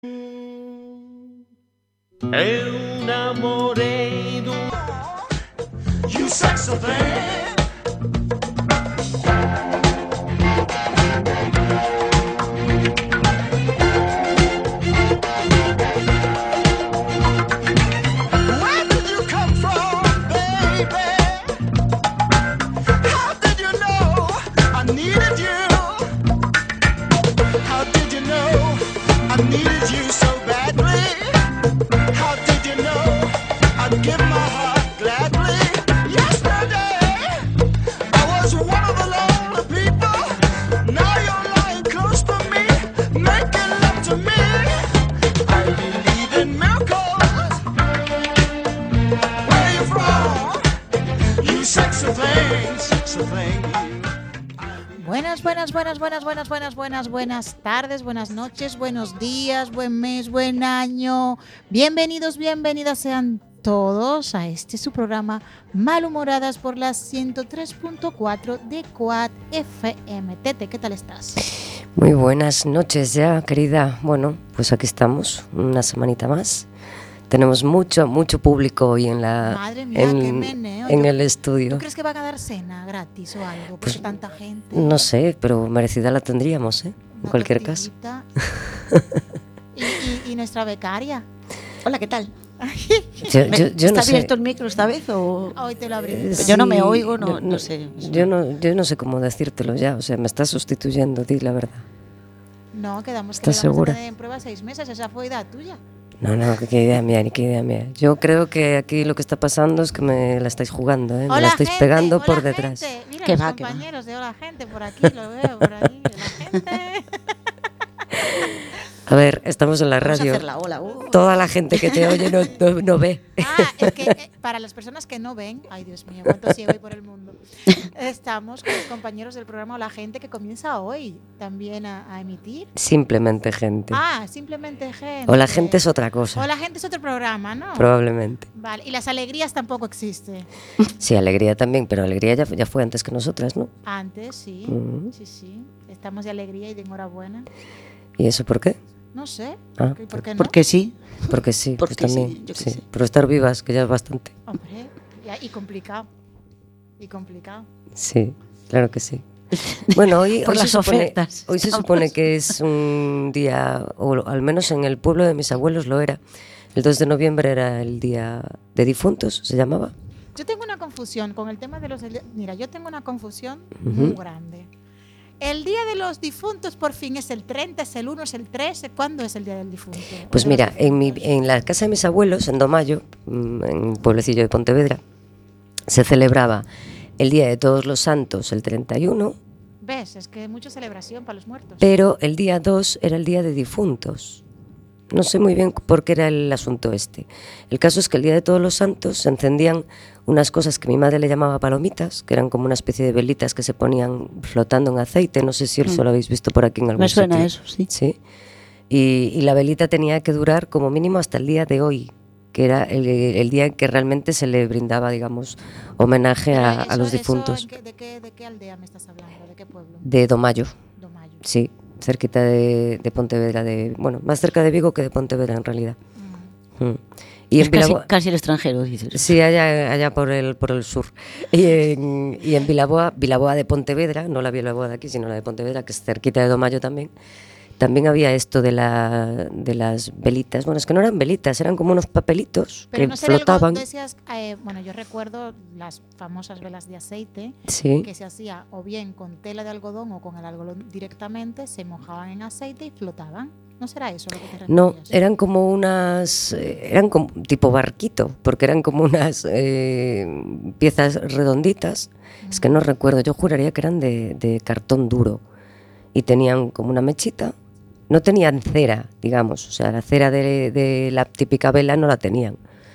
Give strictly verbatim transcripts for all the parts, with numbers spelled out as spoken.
Eu namorei do You sexy thing. Where did you come from, baby? How did you know I needed you? How did you know I needed you so badly? How did you know I'd give my heart gladly? Yesterday, I was one of the lonely people. Now you're lying close to me, making love to me. I believe in miracles. Where you from? You sexy thing, sexy thing. Buenas, buenas, buenas, buenas, buenas, buenas, buenas, buenas tardes, buenas noches, buenos días, buen mes, buen año. Bienvenidos, bienvenidas sean todos a este su programa Malhumoradas por las ciento tres punto cuatro de Quad F M. Tete, ¿qué tal estás? Muy buenas noches ya, querida. Bueno, pues aquí estamos, una semanita más. Tenemos mucho, mucho público hoy en la Madre mía, en, qué meneo. en Yo- el estudio. ¿Tú crees que van a dar cena gratis o algo? Porque Pues, tanta gente. No sé, pero merecida la tendríamos, ¿eh? En Una cualquier caso. tortillita. y, y, y nuestra becaria. Hola, ¿qué tal? Yo, yo, yo ¿Está no sé. abierto el micro esta vez o...? Hoy te lo abrí. Eh, Yo no me sí, oigo, no- yo no sé. Yo no, yo no sé cómo decírtelo ya. O sea, me estás sustituyendo, di la verdad. No, quedamos que ¿Estás le vamos segura? a tener en prueba seis meses. Esa fue idea tuya. No, no, qué idea mía, ni qué idea mía. Yo creo que aquí lo que está pasando es que me la estáis jugando, ¿eh? Me Hola, la estáis gente, pegando hola, por detrás. gente. Mira Que los va, que va. compañeros de Hola Gente por aquí, lo veo por ahí. La gente. A ver, estamos en la Vamos a radio. hacer la ola. uh. Toda la gente que te oye no, no, no ve. Ah, es que eh, para las personas que no ven, ay Dios mío, cuánto ciego hay por el mundo. Estamos con los compañeros del programa Hola Gente que comienza hoy también a, a emitir. Simplemente gente. Ah, simplemente gente. O la gente es otra cosa, Hola Gente es otro programa, ¿no? probablemente. Vale, y las alegrías tampoco existen. Sí, Alegría también, pero Alegría ya, ya fue antes que nosotras, ¿no? Antes, sí, Mm. sí, sí. Estamos de alegría y de enhorabuena. ¿Y eso por qué? No sé, Ah, ¿por qué no? Porque sí. Porque sí, pues Porque sí, también. yo qué sí. sé. Por estar vivas, que ya es bastante. Hombre, ya, y complicado. Y complicado. Sí, claro que sí. Bueno, hoy, Por hoy, las se, supone, ofertas, hoy se estamos. supone que es un día, o al menos en el pueblo de mis abuelos lo era. El dos de noviembre era el día de difuntos, se llamaba. Yo tengo una confusión con el tema de los... Mira, yo tengo una confusión Ujú. muy grande. El día de los difuntos por fin es el treinta, es el uno, es el tres. ¿Cuándo es el día del difunto? Pues De los mira, en, mi, difuntos. en la casa de mis abuelos, en Domayo, mm, en un pueblecillo de Pontevedra, se celebraba el Día de Todos los Santos el treinta y uno, ¿Ves? Es que hay mucha celebración para los muertos. pero el día dos era el Día de Difuntos. No sé muy bien por qué era el asunto este. El caso es que el Día de Todos los Santos se encendían unas cosas que mi madre le llamaba palomitas, que eran como una especie de velitas que se ponían flotando en aceite. No sé si eso Mm. lo habéis visto por aquí en algún Me suena sitio. eso, sí. Sí. Y, y la velita tenía que durar como mínimo hasta el día de hoy, que era el, el día en que realmente se le brindaba, digamos, homenaje Pero a, a eso- los eso, difuntos. ¿en qué- de, qué, ¿De qué aldea me estás hablando? ¿De qué pueblo? De Domayo, Domayo. sí, cerquita de, de Pontevedra, de, bueno, más cerca de Vigo que de Pontevedra en realidad. Mm. Mm. Y Es en casi, Vilaboa, casi el extranjero, dices. sí, allá, allá por el por el sur. Y en, y en Vilaboa, Vilaboa de Pontevedra, no la Vilaboa de aquí, sino la de Pontevedra, que es cerquita de Domayo también, también había esto de, la, de las velitas. Bueno, es que no eran velitas, eran como unos papelitos Pero que no será flotaban. algo, decías, eh, bueno, yo recuerdo las famosas velas de aceite Sí. que se hacía o bien con tela de algodón o con el algodón directamente, se mojaban en aceite y flotaban. ¿No será eso lo que te referías? No, eran como unas, eh, eran como tipo barquito, porque eran como unas eh, piezas redonditas. Es que no recuerdo, yo juraría que eran de, de cartón duro y tenían como una mechita. No tenían cera, digamos, o sea, la cera de, de la típica vela no la tenían.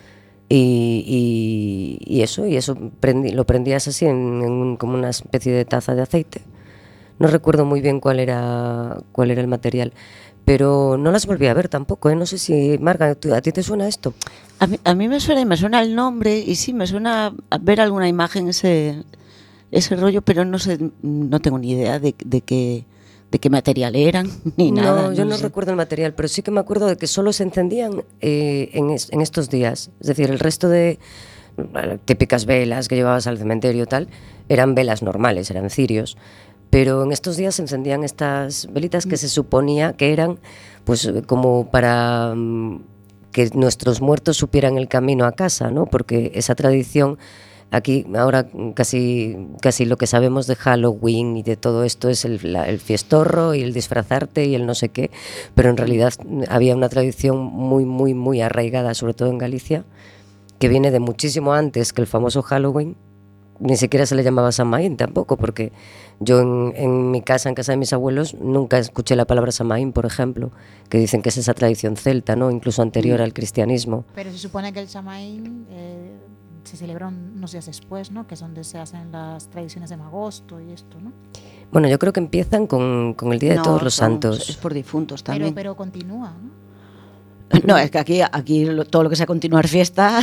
Y, y- y eso, y eso prendi- lo prendías así en, en un- como una especie de taza de aceite. No recuerdo muy bien cuál era, cuál era el material, pero no las volví a ver tampoco, ¿eh? No sé si, Marga, ¿tú- ¿a ti te suena esto? A mí, a mí me suena y me suena el nombre y sí, me suena a ver alguna imagen ese, ese rollo, pero no sé, no tengo ni idea de, de qué de qué material eran, ni no, nada. yo no sé. recuerdo el material, pero sí que me acuerdo de que solo se encendían eh, en, es, en estos días. Es decir, el resto de bueno, típicas velas que llevabas al cementerio y tal, eran velas normales, eran cirios. Pero en estos días se encendían estas velitas que se suponía que eran pues como para um, que nuestros muertos supieran el camino a casa, ¿no? Porque esa tradición... Aquí ahora casi, casi lo que sabemos de Halloween y de todo esto es el, la, el fiestorro y el disfrazarte y el no sé qué, pero en realidad había una tradición muy, muy, muy arraigada, sobre todo en Galicia, que viene de muchísimo antes que el famoso Halloween. Ni siquiera se le llamaba Samaín tampoco, porque yo en, en mi casa, en casa de mis abuelos, nunca escuché la palabra Samaín, por ejemplo, que dicen que es esa tradición celta, ¿no? Incluso anterior al cristianismo. Pero se supone que el Samaín eh, se celebra unos días después, ¿no? Que es donde se hacen las tradiciones de Magosto y esto, ¿no? Bueno, yo creo que empiezan con, con el Día de No, Todos los son- Santos. Es por difuntos Pero, también. pero continúa, ¿no? No, es que aquí, aquí lo- todo lo que sea continuar fiesta,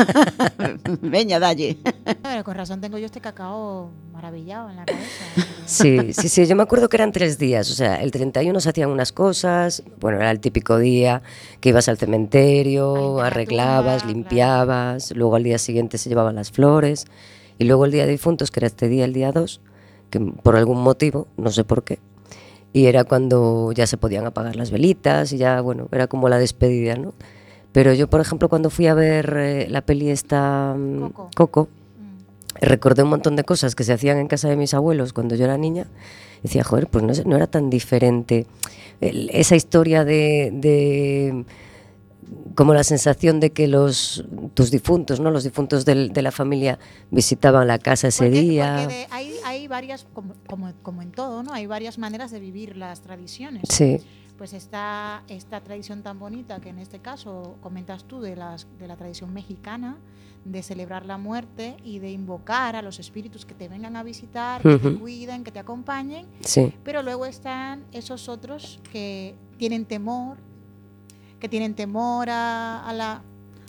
veña, dalle. Pero con razón tengo yo este cacao maravillado en la cabeza. Sí, sí, sí, yo me acuerdo que eran tres días, o sea, el treinta y uno se hacían unas cosas, bueno, era el típico día que ibas al A cementerio, limpiar la arreglabas, tumba, limpiabas, luego al día siguiente se llevaban las flores, y luego el día de difuntos, que era este día, el día dos, que por algún motivo, no sé por qué, y era cuando ya se podían apagar las velitas, y ya, bueno, era como la despedida, ¿no? Pero yo, por ejemplo, cuando fui a ver eh, la peli esta mm, Coco. Coco, Mm. recordé un montón de cosas que se hacían en casa de mis abuelos cuando yo era niña. Decía, joder, pues no, es- no era tan diferente. El- esa historia de, de como la sensación de que los tus difuntos, ¿no? Los difuntos del- de la familia visitaban la casa ese Porque- día. porque de- hay, hay varias, como, como, como en todo, ¿no? Hay varias maneras de vivir las tradiciones. Sí, Pues está esta tradición tan bonita que en este caso comentas tú de, las, de la tradición mexicana, de celebrar la muerte y de invocar a los espíritus que te vengan a visitar, que te Ujú. cuiden, que te acompañen. sí. Pero luego están esos otros que tienen temor, que tienen temor a, a la,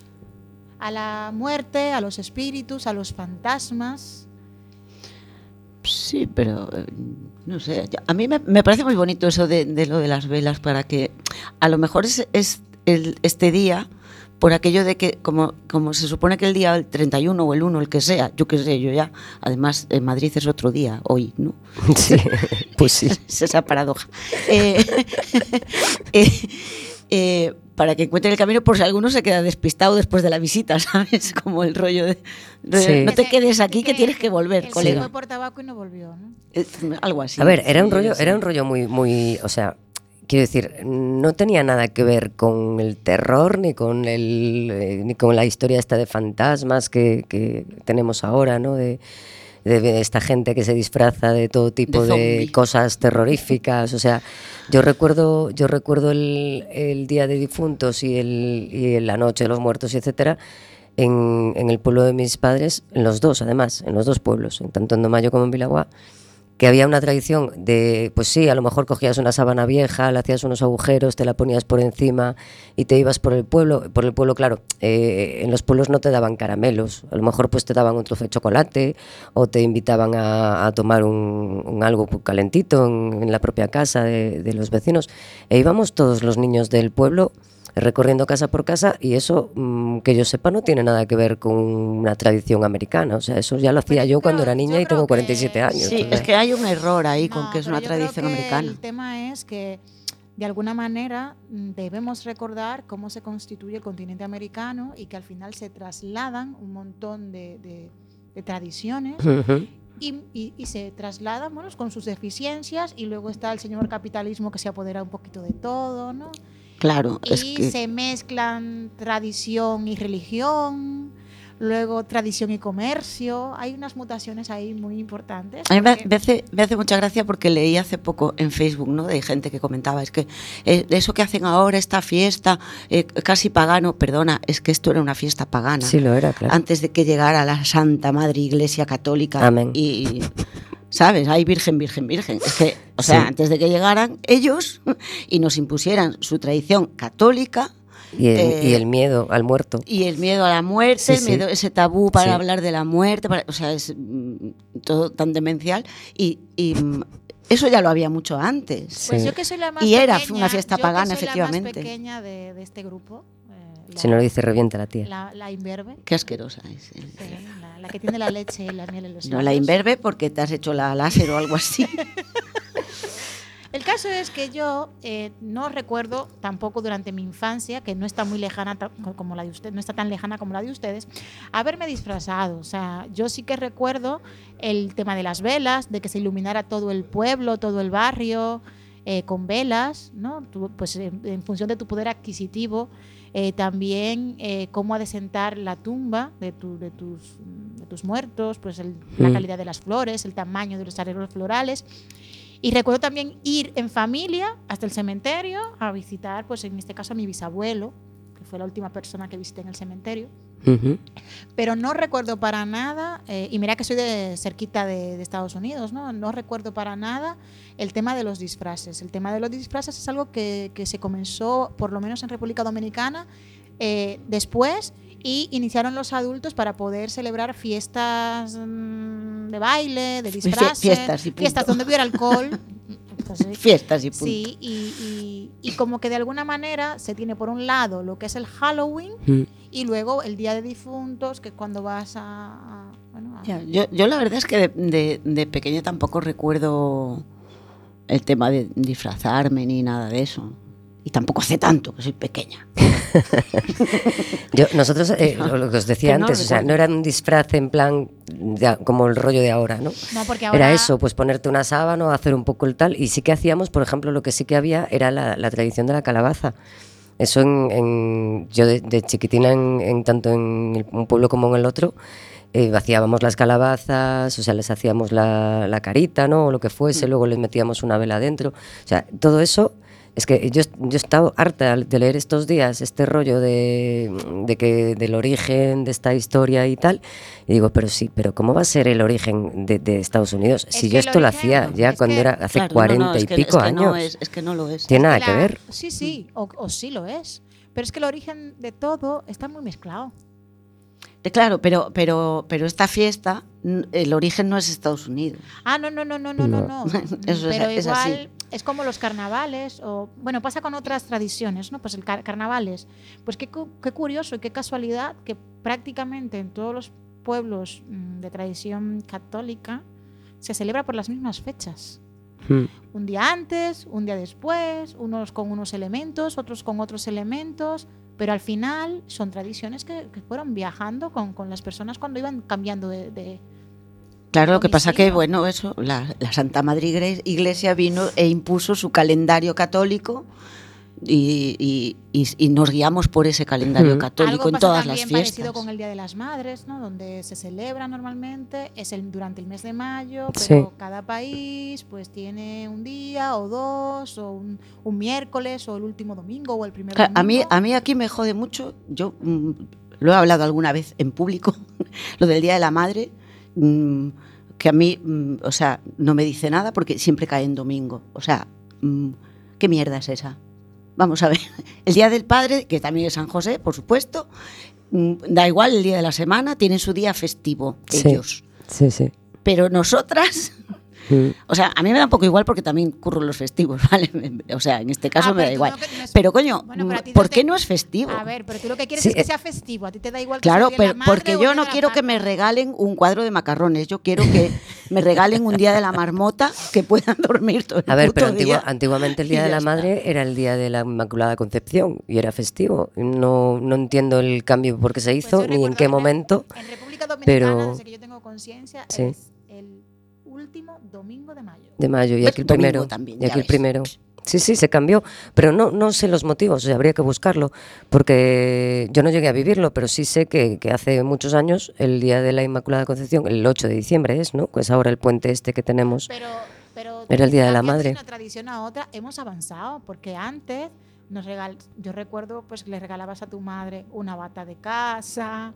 a la muerte, a los espíritus, a los fantasmas. Sí, pero eh, no sé. yo- A mí me, me parece muy bonito eso de, de lo de las velas, para que a lo mejor es, es el, este día, por aquello de que, como, como se supone que el día el treinta y uno o el uno, el que sea, yo qué sé, yo ya. Además, en Madrid es otro día, hoy, ¿no? Sí, pues sí. Es esa paradoja. Eh, eh, eh, para que encuentre el camino por si alguno se queda despistado después de la visita, ¿sabes? Como el rollo de... de, Sí. no te Ese- quedes aquí que ese tienes que volver, el colega. se fue por tabaco y no volvió, ¿no? Eh, algo así. A ver, era un Sí, rollo, sí. era un rollo muy, muy, o sea, quiero decir, no tenía nada que ver con el terror ni con el, eh, ni con la historia esta de fantasmas que, que tenemos ahora, ¿no? De, de esta gente que se disfraza de todo tipo De de, zombie. cosas terroríficas. O sea, yo recuerdo, yo recuerdo el, el Día de Difuntos y, el, y la Noche de los Muertos, y etcétera, en, en el pueblo de mis padres, en los dos además, en los dos pueblos, en tanto en Domayo como en Vilaguá, que había una tradición de, pues sí, a lo mejor cogías una sábana vieja, le hacías unos agujeros, te la ponías por encima y te ibas por el pueblo. Por el pueblo, claro, eh, en los pueblos no te daban caramelos, a lo mejor pues te daban un trozo de chocolate o te invitaban a, a tomar un, un algo calentito en, en la propia casa de, de los vecinos. E íbamos todos los niños del pueblo recorriendo casa por casa, y eso, mmm, que yo sepa, no tiene nada que ver con una tradición americana. O sea, eso ya lo hacía Pero yo yo cuando creo- era niña yo y tengo creo cuarenta y siete que- años. Sí, entonces- es que hay un error ahí con No, que es pero una yo creo tradición que americana. El tema es que de alguna manera mm, debemos recordar cómo se constituye el continente americano y que al final se trasladan un montón de, de- de tradiciones Ujú. y, y- y se trasladan, bueno, con sus deficiencias, y luego está el señor capitalismo que se apodera un poquito de todo, ¿no? Claro, es Y que se mezclan tradición y religión, luego tradición y comercio. Hay unas mutaciones ahí muy importantes. a mí me, porque- me hace, me hace mucha gracia porque leí hace poco en Facebook, ¿no? De gente que comentaba, es que eh, eso que hacen ahora, esta fiesta eh, casi pagano, perdona, es que esto era una fiesta pagana. Sí, lo era, claro. Antes de que llegara la Santa Madre Iglesia Católica. Amén. Y, ¿sabes? Hay virgen, virgen, virgen. Es que, o sea, Sí. antes de que llegaran ellos y nos impusieran su tradición católica Y el, eh, y el miedo al muerto. y el miedo a la muerte, Sí, el sí. miedo, ese tabú para Sí. hablar de la muerte, para- o sea, es mm, todo tan demencial. Y, y, mm, eso ya lo había mucho antes. Pues Sí. yo que soy la más Y era pequeña, una fiesta yo que pagana, soy efectivamente. la más pequeña de, de este grupo. eh, la, Si no lo dice, revienta la tía. la, la imberbe. Qué asquerosa es. ¿eh? Sí, la, la que tiene la leche y la miel en los No la labios. imberbe porque te has hecho la láser o algo así. El caso es que yo eh, no recuerdo tampoco durante mi infancia, que no está muy lejana ta- como la de usted, no está tan lejana como la de ustedes, haberme disfrazado. O sea, yo sí que recuerdo el tema de las velas, de que se iluminara todo el pueblo, todo el barrio, eh, con velas, ¿no? Tú, pues en, en función de tu poder adquisitivo, eh, también eh, cómo ha de sentar la tumba de, tu, de, tus, de tus muertos, pues el- la Mm. calidad de las flores, el tamaño de los arreglos florales. Y recuerdo también ir en familia hasta el cementerio a visitar, pues en este caso a mi bisabuelo, que fue la última persona que visité en el cementerio. Ujú. Pero no recuerdo para nada, eh, y mira que soy de cerquita de, de Estados Unidos, ¿no? No recuerdo para nada el tema de los disfraces. El tema de los disfraces es algo que, que se comenzó, por lo menos en República Dominicana, eh, después, y iniciaron los adultos para poder celebrar fiestas mm, de baile, de disfraces, fiestas y punto. fiestas donde hubiera alcohol. Pues sí. Fiestas y punto. Sí, y, y- y como que de alguna manera se tiene por un lado lo que es el Halloween Mm. y luego el Día de Difuntos, que es cuando vas a... a- bueno, a- Ya, yo, yo la verdad es que de, de, de pequeña tampoco recuerdo el tema de disfrazarme ni nada de eso. Y tampoco hace tanto, que soy pequeña. Yo, nosotros, eh, lo que os decía que no antes, o sea, recuerdo. no era un disfraz en plan de- como el rollo de ahora, ¿no? No, porque ahora... Era eso, pues ponerte una sábana, hacer un poco el tal, y sí que hacíamos, por ejemplo, lo que sí que había era la, la tradición de la calabaza. Eso en, en- yo de, de chiquitina, en, en tanto en el- un pueblo como en el otro, eh, vaciábamos las calabazas, o sea, les hacíamos la, la carita, ¿no? O lo que fuese, luego les metíamos una vela dentro. O sea, todo eso. Es que yo, yo he estado harta de leer estos días este rollo de, de que del origen de esta historia y tal, y digo, pero sí, pero ¿cómo va a ser el origen de, de Estados Unidos? Es Si que yo el esto lo origen, hacía ya es cuando que- era hace Claro, no, cuarenta no, es y que- pico es que años. No es, es que no lo es. Tiene nada la- que ver. Sí, sí, o, o sí lo es. Pero es que el origen de todo está muy mezclado. Eh, Claro, pero, pero, pero esta fiesta, n- el origen no es Estados Unidos. Ah, no, no, no, no, no, no. no. Eso es- Pero es igual así. es como los carnavales, o bueno, pasa con otras tradiciones, ¿no? Pues el car- carnavales. Pues qué, cu- qué curioso y qué casualidad que prácticamente en todos los pueblos mm, de tradición católica se celebra por las mismas fechas. Mm. Un día antes, un día después, unos con unos elementos, otros con otros elementos, pero al final son tradiciones que, que fueron viajando con, con las personas cuando iban cambiando de... de- Claro, lo que pasa que, domicilio. bueno, eso, la, la Santa Madre Igre- Iglesia vino e impuso su calendario católico y, y- y- y nos guiamos por ese calendario Mm. católico Algo en pasa todas las también fiestas. parecido con el Día de las Madres, ¿no? Donde se celebra normalmente, es el, durante el mes de mayo, Sí. pero cada país pues tiene un día o dos, o un, un miércoles, o el último domingo, o el primer Claro, domingo. A mí, a mí aquí me jode mucho, yo mm, lo he hablado alguna vez en público, lo del Día de la Madre, mm, que a mí, mm, o sea, no me dice nada porque siempre cae en domingo. O sea, mm, ¿qué mierda es esa? Vamos a ver, el Día del Padre, que también es San José, por supuesto, mm, da igual el día de la semana, tienen su día festivo Sí. ellos. Sí, sí. Pero nosotras, Mm. o sea, a mí me da un poco igual porque también curro los festivos, ¿vale? O sea, en este caso Ah, me da pero tú igual. no que- no es- Pero coño, Bueno, pero a ti ¿por no te- qué no es festivo? A ver, pero tú lo que quieres Sí, es que eh, sea festivo, a ti te da igual que sea Claro, el Día de la pero Madre porque o el yo Día no de la quiero que me Patria. regalen un cuadro de macarrones, yo quiero que me regalen un día de la marmota que puedan dormir todo el A ver, puto pero antigua- día. antiguamente el Y Día de ya la está. Madre era el Día de la Inmaculada Concepción y era festivo. No, no entiendo el cambio por qué se Pues hizo yo ni en recuerdo qué en Re- momento. En República Dominicana, pero- desde que yo tengo conciencia, Sí. es el último domingo de mayo. De mayo y ¿Ves? aquí el Domingo primero. también, y ya aquí el ves. primero. Sí, sí, se cambió. Pero no, no sé los motivos, o sea, habría que buscarlo. Porque yo no llegué a vivirlo, pero sí sé que, que hace muchos años, el Día de la Inmaculada Concepción, el ocho de diciembre es, ¿no? Que es ahora el puente este que tenemos. Pero, pero Era el Día de la cambiando Madre. de una tradición a otra hemos avanzado, porque antes nos regal yo recuerdo pues que le regalabas a tu madre una bata de casa,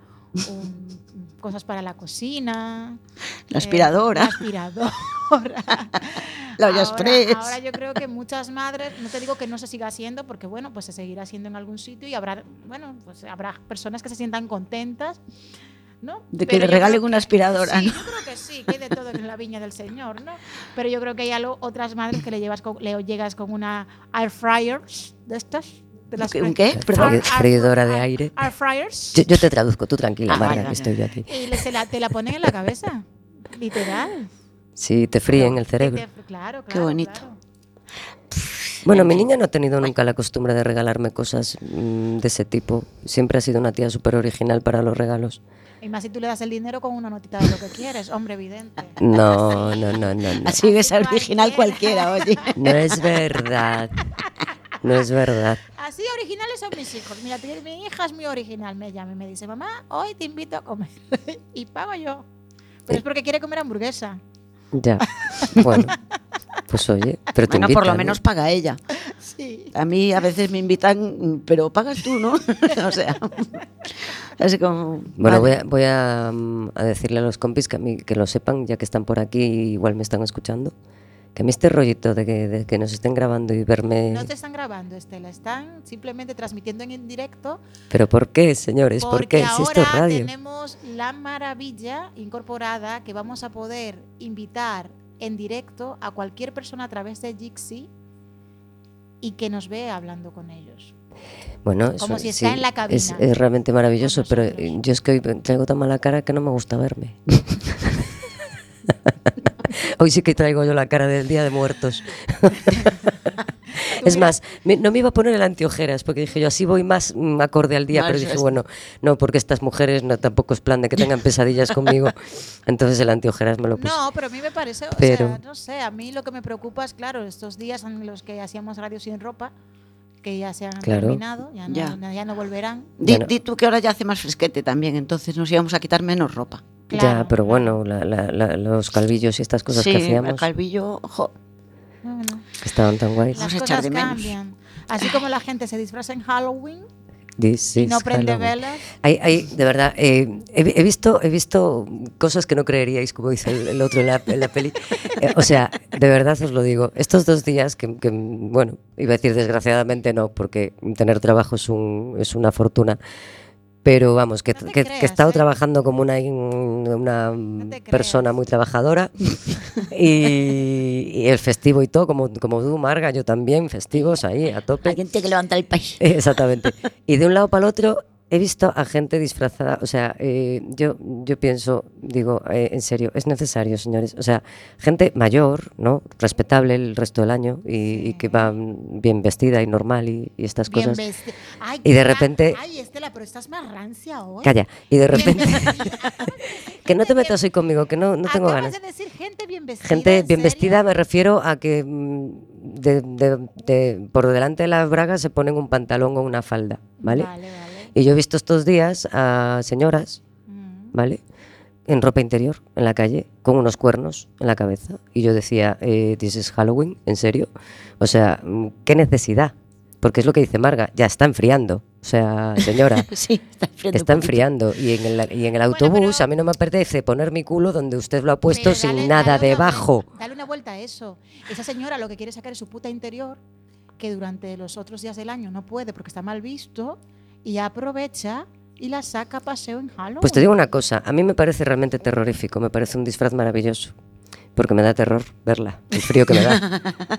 un- cosas para la cocina, La aspiradora. eh, la aspiradora. La olla ahora, express. ahora yo creo que muchas madres, no te digo que no se siga haciendo, porque bueno, pues se seguirá haciendo en algún sitio y habrá, bueno, pues habrá personas que se sientan contentas ¿no? De que Pero le yo regalen creo una que- aspiradora, Sí, ¿no? yo creo que sí, que hay de todo en la viña del Señor, ¿no? Pero yo creo que hay algo, otras madres que le llevas con, le llegas con una air fryer de estas. De las ¿Un fre- qué? Perdón. Air- Fre- freidora de air- aire. Air fryers. Yo, yo te traduzco, tú tranquila, Ah, Marga, vale, que vale, estoy yo aquí. Y le- se la, te la ponen en la cabeza, literal. Sí, te fríen el cerebro. Te- te- Claro, claro. Qué bonito. claro. Bueno, mi niña no ha tenido nunca la costumbre de regalarme cosas mm, de ese tipo. Siempre ha sido una tía súper original para los regalos. Y más si tú le das el dinero con una notita de lo que quieres, hombre, evidente. No, no, no, no, no. Así ves a original cualquiera, oye. No es verdad. No es verdad. Así originales son mis hijos. Mira, ti- mi hija es muy original. Me llama y me dice, mamá, hoy te invito a comer. Y pago yo. Pero es porque quiere comer hamburguesa. Ya. Bueno, pues oye, pero te Bueno, por lo invitan, menos ¿no? paga ella. Sí. A mí a veces me invitan, pero pagas tú, ¿no? O sea, así como... Bueno, voy, vale. a, voy a, mm, a decirle a los compis que, a mí, que lo sepan, ya que están por aquí, igual me están escuchando, que a mí este rollito de que, de que nos estén grabando y verme... No te están grabando, Estela. Están simplemente transmitiendo en directo. ¿Pero por qué, señores? ¿Por Porque qué? Si esto es ahora radio. tenemos la maravilla incorporada que vamos a poder invitar en directo a cualquier persona a través de Jixi y que nos vea hablando con ellos. Bueno, Como eso, si está sí, en la cabina Es, es realmente maravilloso, con pero nosotros. yo es que hoy traigo tan mala cara que no me gusta verme. Hoy sí que traigo yo la cara del Día de Muertos. Es más, me- no me iba a poner el antiojeras porque dije yo así voy más mm, acorde al día, No, pero eso dije es- bueno, no, porque estas mujeres no tampoco es plan de que tengan pesadillas conmigo, entonces el antiojeras me lo puse. No, pero a mí me parece, o Pero- sea, no sé, a mí lo que me preocupa es, claro, estos días en los que hacíamos radio sin ropa, que ya se han Claro. terminado, ya no, Ya. ya no volverán. Di, Bueno. di tú que ahora ya hace más fresquete también, entonces nos íbamos a quitar menos ropa. Claro, Ya, pero claro. bueno, la- la- la- los calvillos y estas cosas sí, que el hacíamos, calvillo, jo, Bueno, que estaban tan guays. Vamos las a echar cosas de menos. cambian. Así como la gente se disfraza en Halloween This y no is prende Halloween. velas. Hay, hay, de verdad, eh, he, he visto, he visto cosas que no creeríais, como dice el, el otro en la, en la peli. Eh, o sea, de verdad os lo digo, estos dos días que, que, bueno, iba a decir desgraciadamente no, porque tener trabajo es, un, es una fortuna. Pero vamos, que, No te que- que creas, he estado ¿eh? trabajando como una, una te persona creas. muy trabajadora y, y el festivo y todo, como, como tú, Marga, yo también, festivos ahí a tope. alguien tiene que levantar el país. Exactamente. Y de un lado para el otro he visto a gente disfrazada. O sea, eh, yo, yo pienso, digo, eh, en serio, es necesario, señores. O sea, gente mayor, ¿no? Respetable el resto del año y, y que va bien vestida y normal y, y estas Bien cosas. vesti- Ay, Y de qué ra- repente- Ay, Estela, pero estás más rancia hoy. Calla. Y de repente. Que no te metas hoy conmigo, que no, no tengo Acabas ganas. de decir gente bien vestida. Gente ¿en bien serio? vestida, me refiero a que mm, de- de- de- por delante de las bragas se ponen un pantalón o una falda, ¿vale? Vale, vale. Y yo he visto estos días a señoras, Mm. ¿vale? En ropa interior, en la calle, con unos cuernos en la cabeza. Y yo decía, eh, ¿this is Halloween? ¿En serio? O sea, mm, ¿qué necesidad? Porque es lo que dice Marga, ya está enfriando. O sea, señora, Sí, está enfriando. está un poquito. enfriando. Y en el, y en el Bueno, autobús pero- a mí no me apetece poner mi culo donde usted lo ha puesto Pero sin dale- nada dale una debajo. vuelta- dale una vuelta a eso. Esa señora lo que quiere sacar es su puta interior, que durante los otros días del año no puede porque está mal visto, y aprovecha y la saca a paseo en Halloween. Pues te digo una cosa, a mí me parece realmente terrorífico, me parece un disfraz maravilloso, porque me da terror verla, el frío que me da.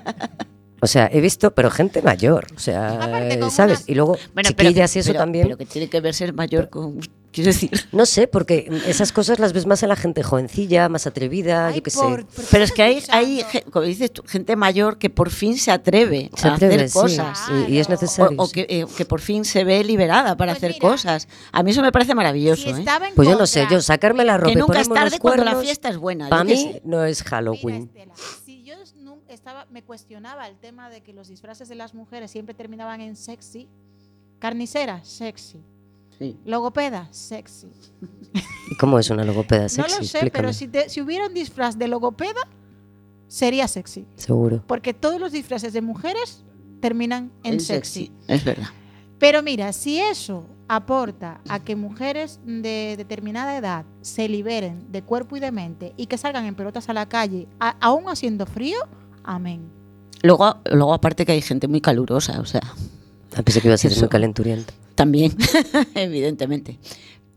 O sea, he visto, pero gente mayor, o sea, Aparte con ¿sabes? unas- Y luego Bueno, pero chiquillas que- y eso pero- también. Pero que tiene que ver ser mayor con... Quiero decir... No sé, porque esas cosas las ves más en la gente jovencilla, más atrevida, Ay, yo qué por- sé. por- Pero es que hay, escuchando. hay ge- como dices tú, gente mayor que por fin se atreve Se a atreve, hacer sí, cosas. y, y es Claro. necesario. O, o sí. que, eh, que por fin se ve liberada para Pues hacer mira, cosas. A mí eso me parece maravilloso. Si ¿eh? estaba en Pues yo no contra- sé, yo sacarme la ropa Que y nunca ponerme es tarde unos cuando la cuernos, fiesta es buena. para yo qué mí sé. no es Mira, Halloween. Estela, si yo nu- estaba, me cuestionaba el tema de que los disfraces de las mujeres siempre terminaban en sexy, carnicera, sexy, Sí. logopeda, sexy. ¿Y cómo es una logopeda sexy? no lo sé, Explícame. pero si, te- si hubiera un disfraz de logopeda, sería sexy. Seguro. Porque todos los disfraces de mujeres terminan en En sexy. Es verdad. Pero mira, si eso aporta a que mujeres de determinada edad se liberen de cuerpo y de mente y que salgan en pelotas a la calle, a- aún haciendo frío, amén. Luego, luego, aparte que hay gente muy calurosa, o sea, Ah, pensé que iba a ser Eso. muy calenturienta. también, evidentemente.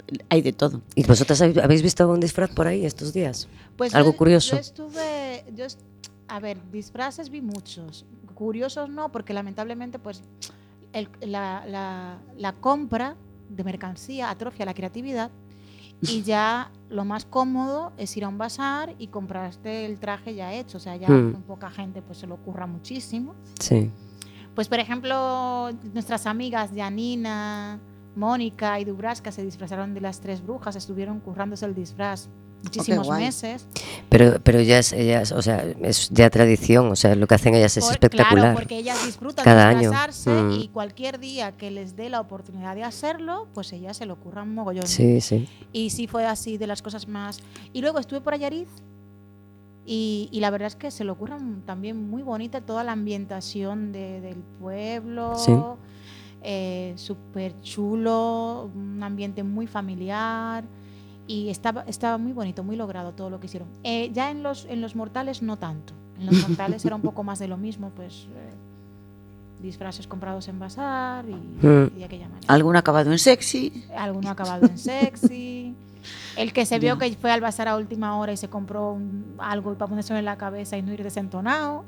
hay de todo. ¿Y vosotras habéis habéis visto algún disfraz por ahí estos días? Pues Algo yo, curioso. Yo estuve, yo est- a ver, disfraces vi muchos, curiosos no, porque lamentablemente pues el- la, la- la compra de mercancía atrofia la creatividad y ya lo más cómodo es ir a un bazar y comprarte el traje ya hecho, o sea, ya Hmm. con poca gente pues se lo ocurra muchísimo. Sí. Pues por ejemplo, nuestras amigas Janina, Mónica y Dubraska se disfrazaron de las tres brujas, estuvieron currándose el disfraz muchísimos guay. meses. Pero, pero ellas, ellas, o sea, es ya tradición, o sea, lo que hacen ellas es Por- espectacular. Claro, porque ellas disfrutan Cada de año. disfrazarse Mm. y cualquier día que les dé la oportunidad de hacerlo, pues ellas se lo ocurran mogollón. Sí, sí. Y sí fue así de las cosas más. Y luego estuve por Allariz y, y la verdad es que se lo ocurran también muy bonita toda la ambientación de- del pueblo. Sí. Eh, súper chulo, un ambiente muy familiar y estaba, estaba muy bonito, muy logrado todo lo que hicieron. Eh, ya en los, en los mortales no tanto, en los mortales era un poco más de lo mismo, pues eh, disfraces comprados en bazar y, Mm. y de aquella manera. Alguno acabado en sexy. Alguno acabado en sexy. El que se vio Ya. que fue al bazar a última hora y se compró un- algo para ponerse en la cabeza y no ir desentonado.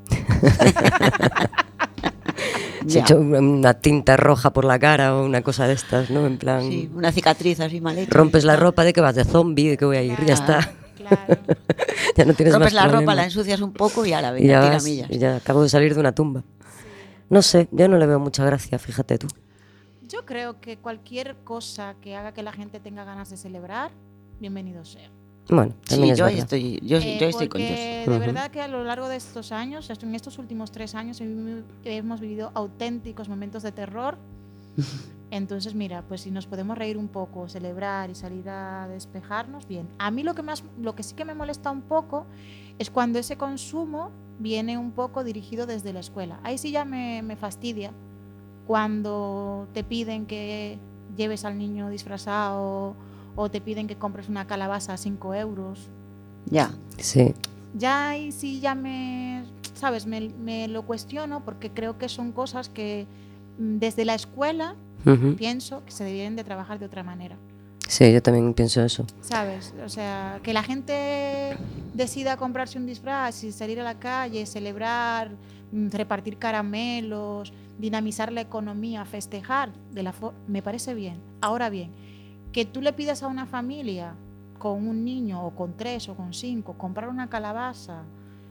Se Ya. echó una tinta roja por la cara o una cosa de estas, ¿no? En plan, Sí, una cicatriz así mal hecha. rompes la ropa de que vas de zombie, de que voy a ir, ya Claro, está. Claro. Ya no tienes Rompes más la ropa, problema. la ensucias un poco y a la Y ya, venga, vas, tiramillas. y ya acabo de salir de una tumba. No sé, yo no le veo mucha gracia, fíjate tú. Yo creo que cualquier cosa que haga que la gente tenga ganas de celebrar, bienvenido sea. Bueno, también Sí, es yo ahí verdad. estoy, yo, Eh, yo estoy con Dios. porque de Ujú. verdad que a lo largo de estos años, esto- en estos últimos tres años, hem- hemos vivido auténticos momentos de terror. Entonces, mira, pues si nos podemos reír un poco, celebrar y salir a despejarnos, bien. A mí lo que más, lo que sí que me molesta un poco es cuando ese consumo viene un poco dirigido desde la escuela. Ahí sí ya me, me fastidia cuando te piden que lleves al niño disfrazado o te piden que compres una calabaza a cinco euros. Ya. Sí, Ya ahí sí ya me, ¿sabes? Me, me lo cuestiono porque creo que son cosas que mm, desde la escuela ujú. pienso que se deberían de trabajar de otra manera, Sí, yo también pienso eso. ¿sabes? O sea, que la gente decida comprarse un disfraz y salir a la calle, celebrar, mm, repartir caramelos, dinamizar la economía, festejar, de la fo- me parece bien. Ahora bien, que tú le pidas a una familia con un niño o con tres o con cinco comprar una calabaza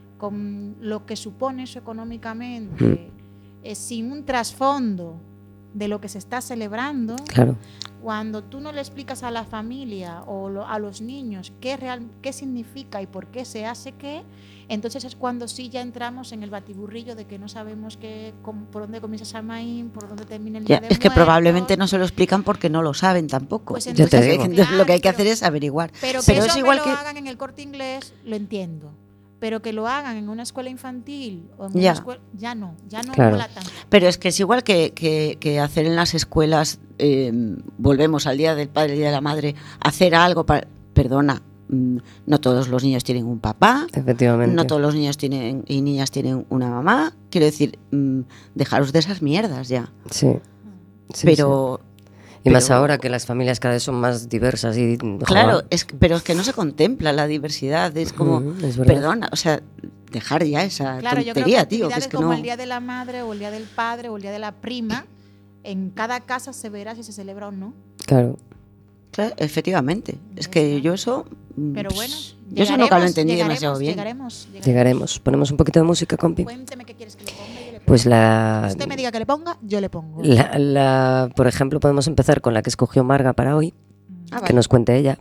con lo que supone eso económicamente, eh, sin un trasfondo de lo que se está celebrando, Claro. cuando tú no le explicas a la familia o lo- a los niños qué, real, qué significa y por qué se hace qué, entonces es cuando sí ya entramos en el batiburrillo de que no sabemos qué, cómo- por dónde comienza Samaín, por dónde termina el Ya, Día de es que Muertos. probablemente no se lo explican porque no lo saben tampoco. Pues entonces, Entonces, digo. entonces lo que hay que claro, hacer es averiguar. Pero que Pero eso es igual me que lo hagan en el Corte Inglés, lo entiendo. Pero que lo hagan en una escuela infantil o en Ya. una escuela, ya no, ya no Claro. mola tanto. Pero es que es igual que, que- que hacer en las escuelas, eh, volvemos al Día del Padre y Día de la Madre, hacer algo para... Perdona, mm, no todos los niños tienen un papá, Efectivamente. no todos los niños tienen y niñas tienen una mamá. Quiero decir, mm, dejaros de esas mierdas ya. Sí. Sí, pero... sí. Y más pero- ahora que las familias cada vez son más diversas y... Claro, joder. es que- pero es que no se contempla la diversidad. Es como, Ujú, es verdad. perdona, o sea, dejar ya esa Claro, yo creo que tontería, tío. Que actividades es que como no... el Día de la Madre o el Día del Padre o el Día de la Prima, en cada casa se verá si se celebra o no. Claro. Claro, efectivamente. Es Ya que está. yo eso... mm, Pero bueno, yo eso nunca lo he llegaremos, entendido llegaremos, demasiado bien. Llegaremos, llegaremos. Llegaremos. Ponemos un poquito de música, compi. Cuénteme qué quieres que le ponga y yo le pongo. Pues la... Usted me diga que le ponga, yo le pongo. la, la- Por ejemplo, podemos empezar con la que escogió Marga para hoy, Ah, que vale. nos cuente ella.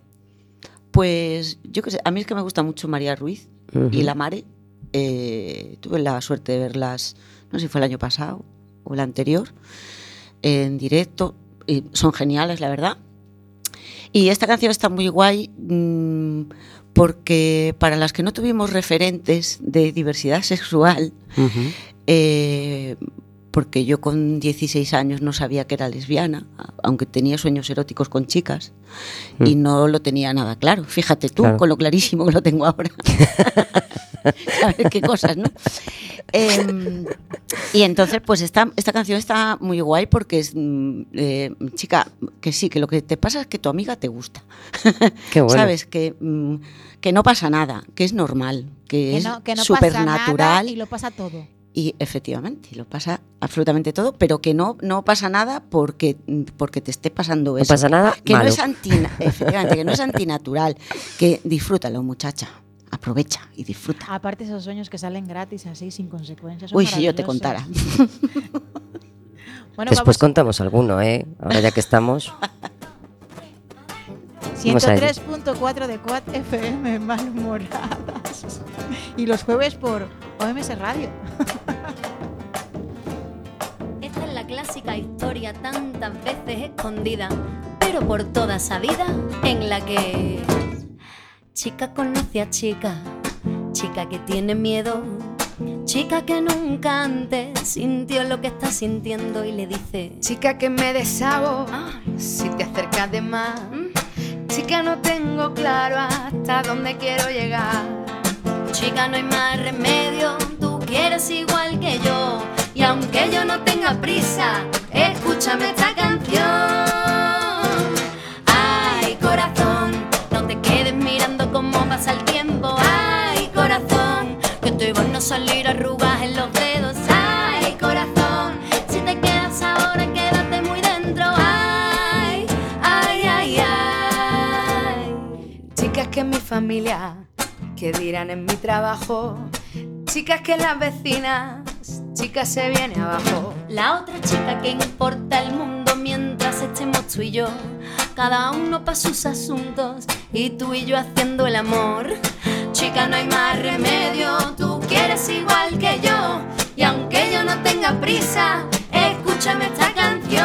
Pues yo qué sé, a mí es que me gusta mucho María Ruiz Ujú. y La Mare. Eh, tuve la suerte de verlas, no sé si fue el año pasado o el anterior, en directo. Y son geniales, la verdad. Y esta canción está muy guay mmm, porque para las que no tuvimos referentes de diversidad sexual, Ujú. eh, porque yo con dieciséis años no sabía que era lesbiana, aunque tenía sueños eróticos con chicas, y Mm. no lo tenía nada claro. Fíjate tú, Claro. con lo clarísimo que lo tengo ahora. saber qué cosas, ¿no? Eh, y entonces, pues esta, esta canción está muy guay porque es, eh, chica, que sí, que lo que te pasa es que tu amiga te gusta. Qué bueno. ¿Sabes? Que, mm, que no pasa nada, que es normal, que, Que es no, que no pasa nada supernatural. y lo pasa todo. Y efectivamente, lo pasa absolutamente todo, pero que no, no pasa nada porque, porque te esté pasando No eso. pasa nada Que malo. no es antina, efectivamente, que no es antinatural. Que disfrútalo, muchacha. Aprovecha y disfruta. Aparte esos sueños que salen gratis así, sin consecuencias. son Uy, si yo te maravillosos. contara. Bueno, Después vamos. contamos alguno, ¿eh? Ahora ya que estamos. ciento vamos a ello. tres punto cuatro de Quad F M, malhumoradas. Y los jueves por O M S Radio. Esta es la clásica historia tantas veces escondida, pero por toda sabida, en la que chica conoce a chica, chica que tiene miedo, chica que nunca antes sintió lo que está sintiendo y le dice: Chica que me deshago si te acercas de más. Chica, no tengo claro hasta dónde quiero llegar. chica, no hay más remedio, tú quieres igual que yo, y aunque yo no tenga prisa, escúchame esta canción. Ay, corazón, no te quedes mirando cómo pasa el tiempo. Ay, corazón, que te van a salir arrugas en los dedos. Ay, corazón, si te quedas ahora, quédate muy dentro. Ay, ay, ay, ay. Chicas que en mi familia, que dirán en mi trabajo, chicas que las vecinas, chicas se viene abajo. La otra chica que importa el mundo mientras estemos tú y yo, cada uno pa' sus asuntos y tú y yo haciendo el amor. Chica, no hay más remedio, tú quieres igual que yo, y aunque yo no tenga prisa, escúchame esta canción.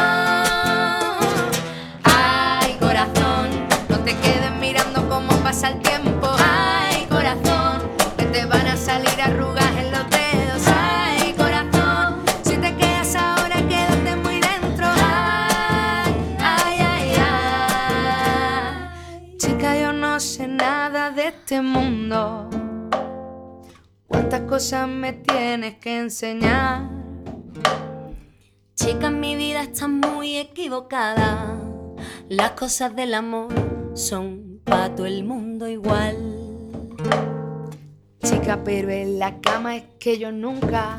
Ay, corazón, No te quedes mirando cómo pasa el tiempo. ay, corazón, Que te van a salir arrugas en los dedos. ay, corazón, Si te quedas ahora, quédate muy dentro. ay, ay, ay, ay. Chica, yo no sé nada de este mundo. ¿Cuántas cosas me tienes que enseñar? Chica, en mi vida estás muy equivocada. Las cosas del amor son pa' todo el mundo igual. Chica, pero en la cama es que yo nunca.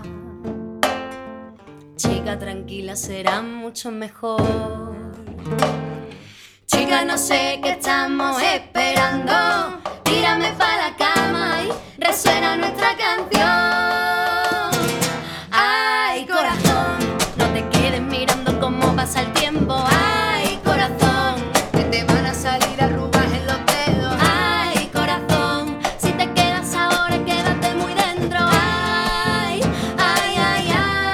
Chica, tranquila, será mucho mejor. Chica, no sé qué estamos esperando. Tírame pa' la cama y resuena nuestra canción. Ay, corazón, no te quedes mirando cómo pasa el tiempo. Ay, corazón, Que te van a salir arrugas en los dedos. ay, corazón, si te quedas ahora, quédate muy dentro. Ay, ay, ay,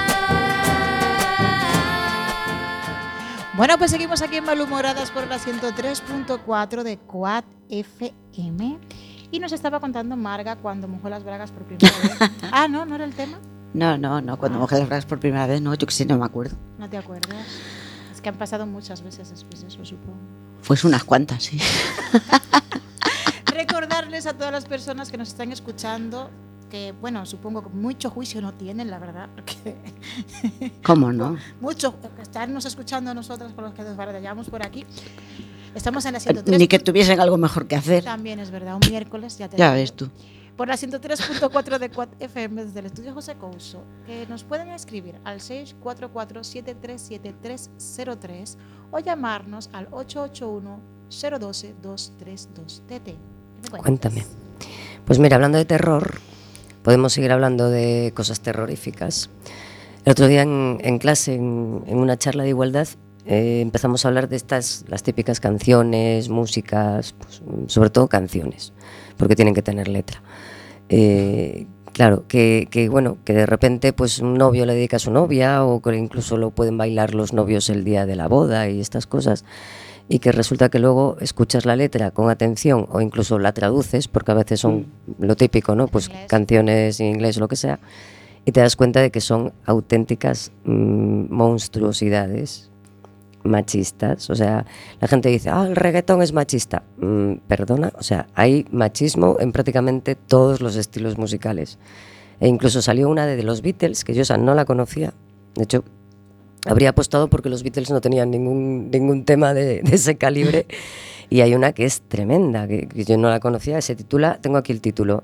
ay. Bueno, pues seguimos aquí en Malhumoradas por la ciento tres punto cuatro de Quad F M. Y nos estaba contando Marga cuando mojó las bragas por primera vez. Ah, no, ¿no era el tema? No, no, no, cuando mojé las bragas por primera vez, no, yo que sé, no me acuerdo. ¿No te acuerdas? Es que han pasado muchas veces después de eso, supongo. Pues unas cuantas, sí. Recordarles a todas las personas que nos están escuchando que, bueno, supongo que mucho juicio no tienen, la verdad, porque ¿Cómo no? mucho, estarnos escuchando a nosotras con los que nos barallamos por aquí. Estamos en la ciento tres. Ni que tuviesen algo mejor que hacer. También es verdad, un miércoles, ya te Ya digo. ves tú. Por la ciento tres punto cuatro de Quad F M desde el estudio José Couso, que nos pueden escribir al seis cuatro cuatro, siete tres siete tres cero tres o llamarnos al ocho ocho uno, cero uno dos, dos tres dos T T. ¿Qué me cuentas? Cuéntame. Pues mira, hablando de terror, podemos seguir hablando de cosas terroríficas. El otro día en, en clase, en, en una charla de igualdad, eh, empezamos a hablar de estas, las típicas canciones, músicas, pues, sobre todo canciones, porque tienen que tener letra. Eh, claro, que, que bueno, que de repente pues un novio le dedica a su novia, o que incluso lo pueden bailar los novios el día de la boda y estas cosas, y que resulta que luego escuchas la letra con atención o incluso la traduces, porque a veces son lo típico, ¿no? Pues Inglés. canciones en inglés o lo que sea, y te das cuenta de que son auténticas mm, monstruosidades machistas. O sea, la gente dice, ah, el reggaetón es machista. Mm, perdona, o sea, hay machismo en prácticamente todos los estilos musicales. E incluso salió una de los Beatles, que yo esa no la conocía. De hecho, habría apostado porque los Beatles no tenían ningún, ningún tema de, de ese calibre. Y hay una que es tremenda, que, que yo no la conocía. Se titula, tengo aquí el título,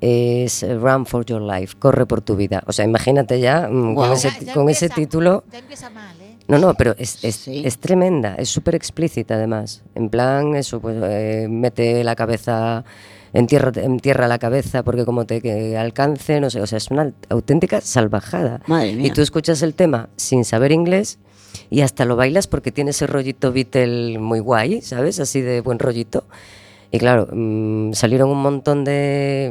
es Run for Your Life, corre por tu vida. O sea, imagínate ya, wow. con, ese, ya, ya con empieza, ese título. Ya empieza mal, ¿eh? No, no, pero es, es, Sí. es tremenda, es súper explícita además. En plan, eso, pues eh, mete la cabeza, entierra, entierra la cabeza porque como te que alcance, no sé, o sea, es una auténtica salvajada. Madre mía. Y tú escuchas el tema sin saber inglés y hasta lo bailas porque tiene ese rollito Beatle muy guay, ¿sabes? Así de buen rollito. Y claro, mmm, salieron un montón de,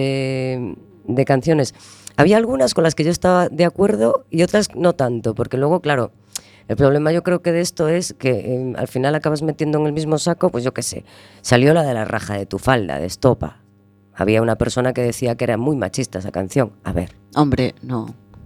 de, de canciones. Había algunas con las que yo estaba de acuerdo y otras no tanto, porque luego, claro, el problema yo creo que de esto es que eh, al final acabas metiendo en el mismo saco, pues yo qué sé, salió la de la raja de tu falda, de Estopa. Había una persona que decía que era muy machista esa canción. A ver. Hombre, no.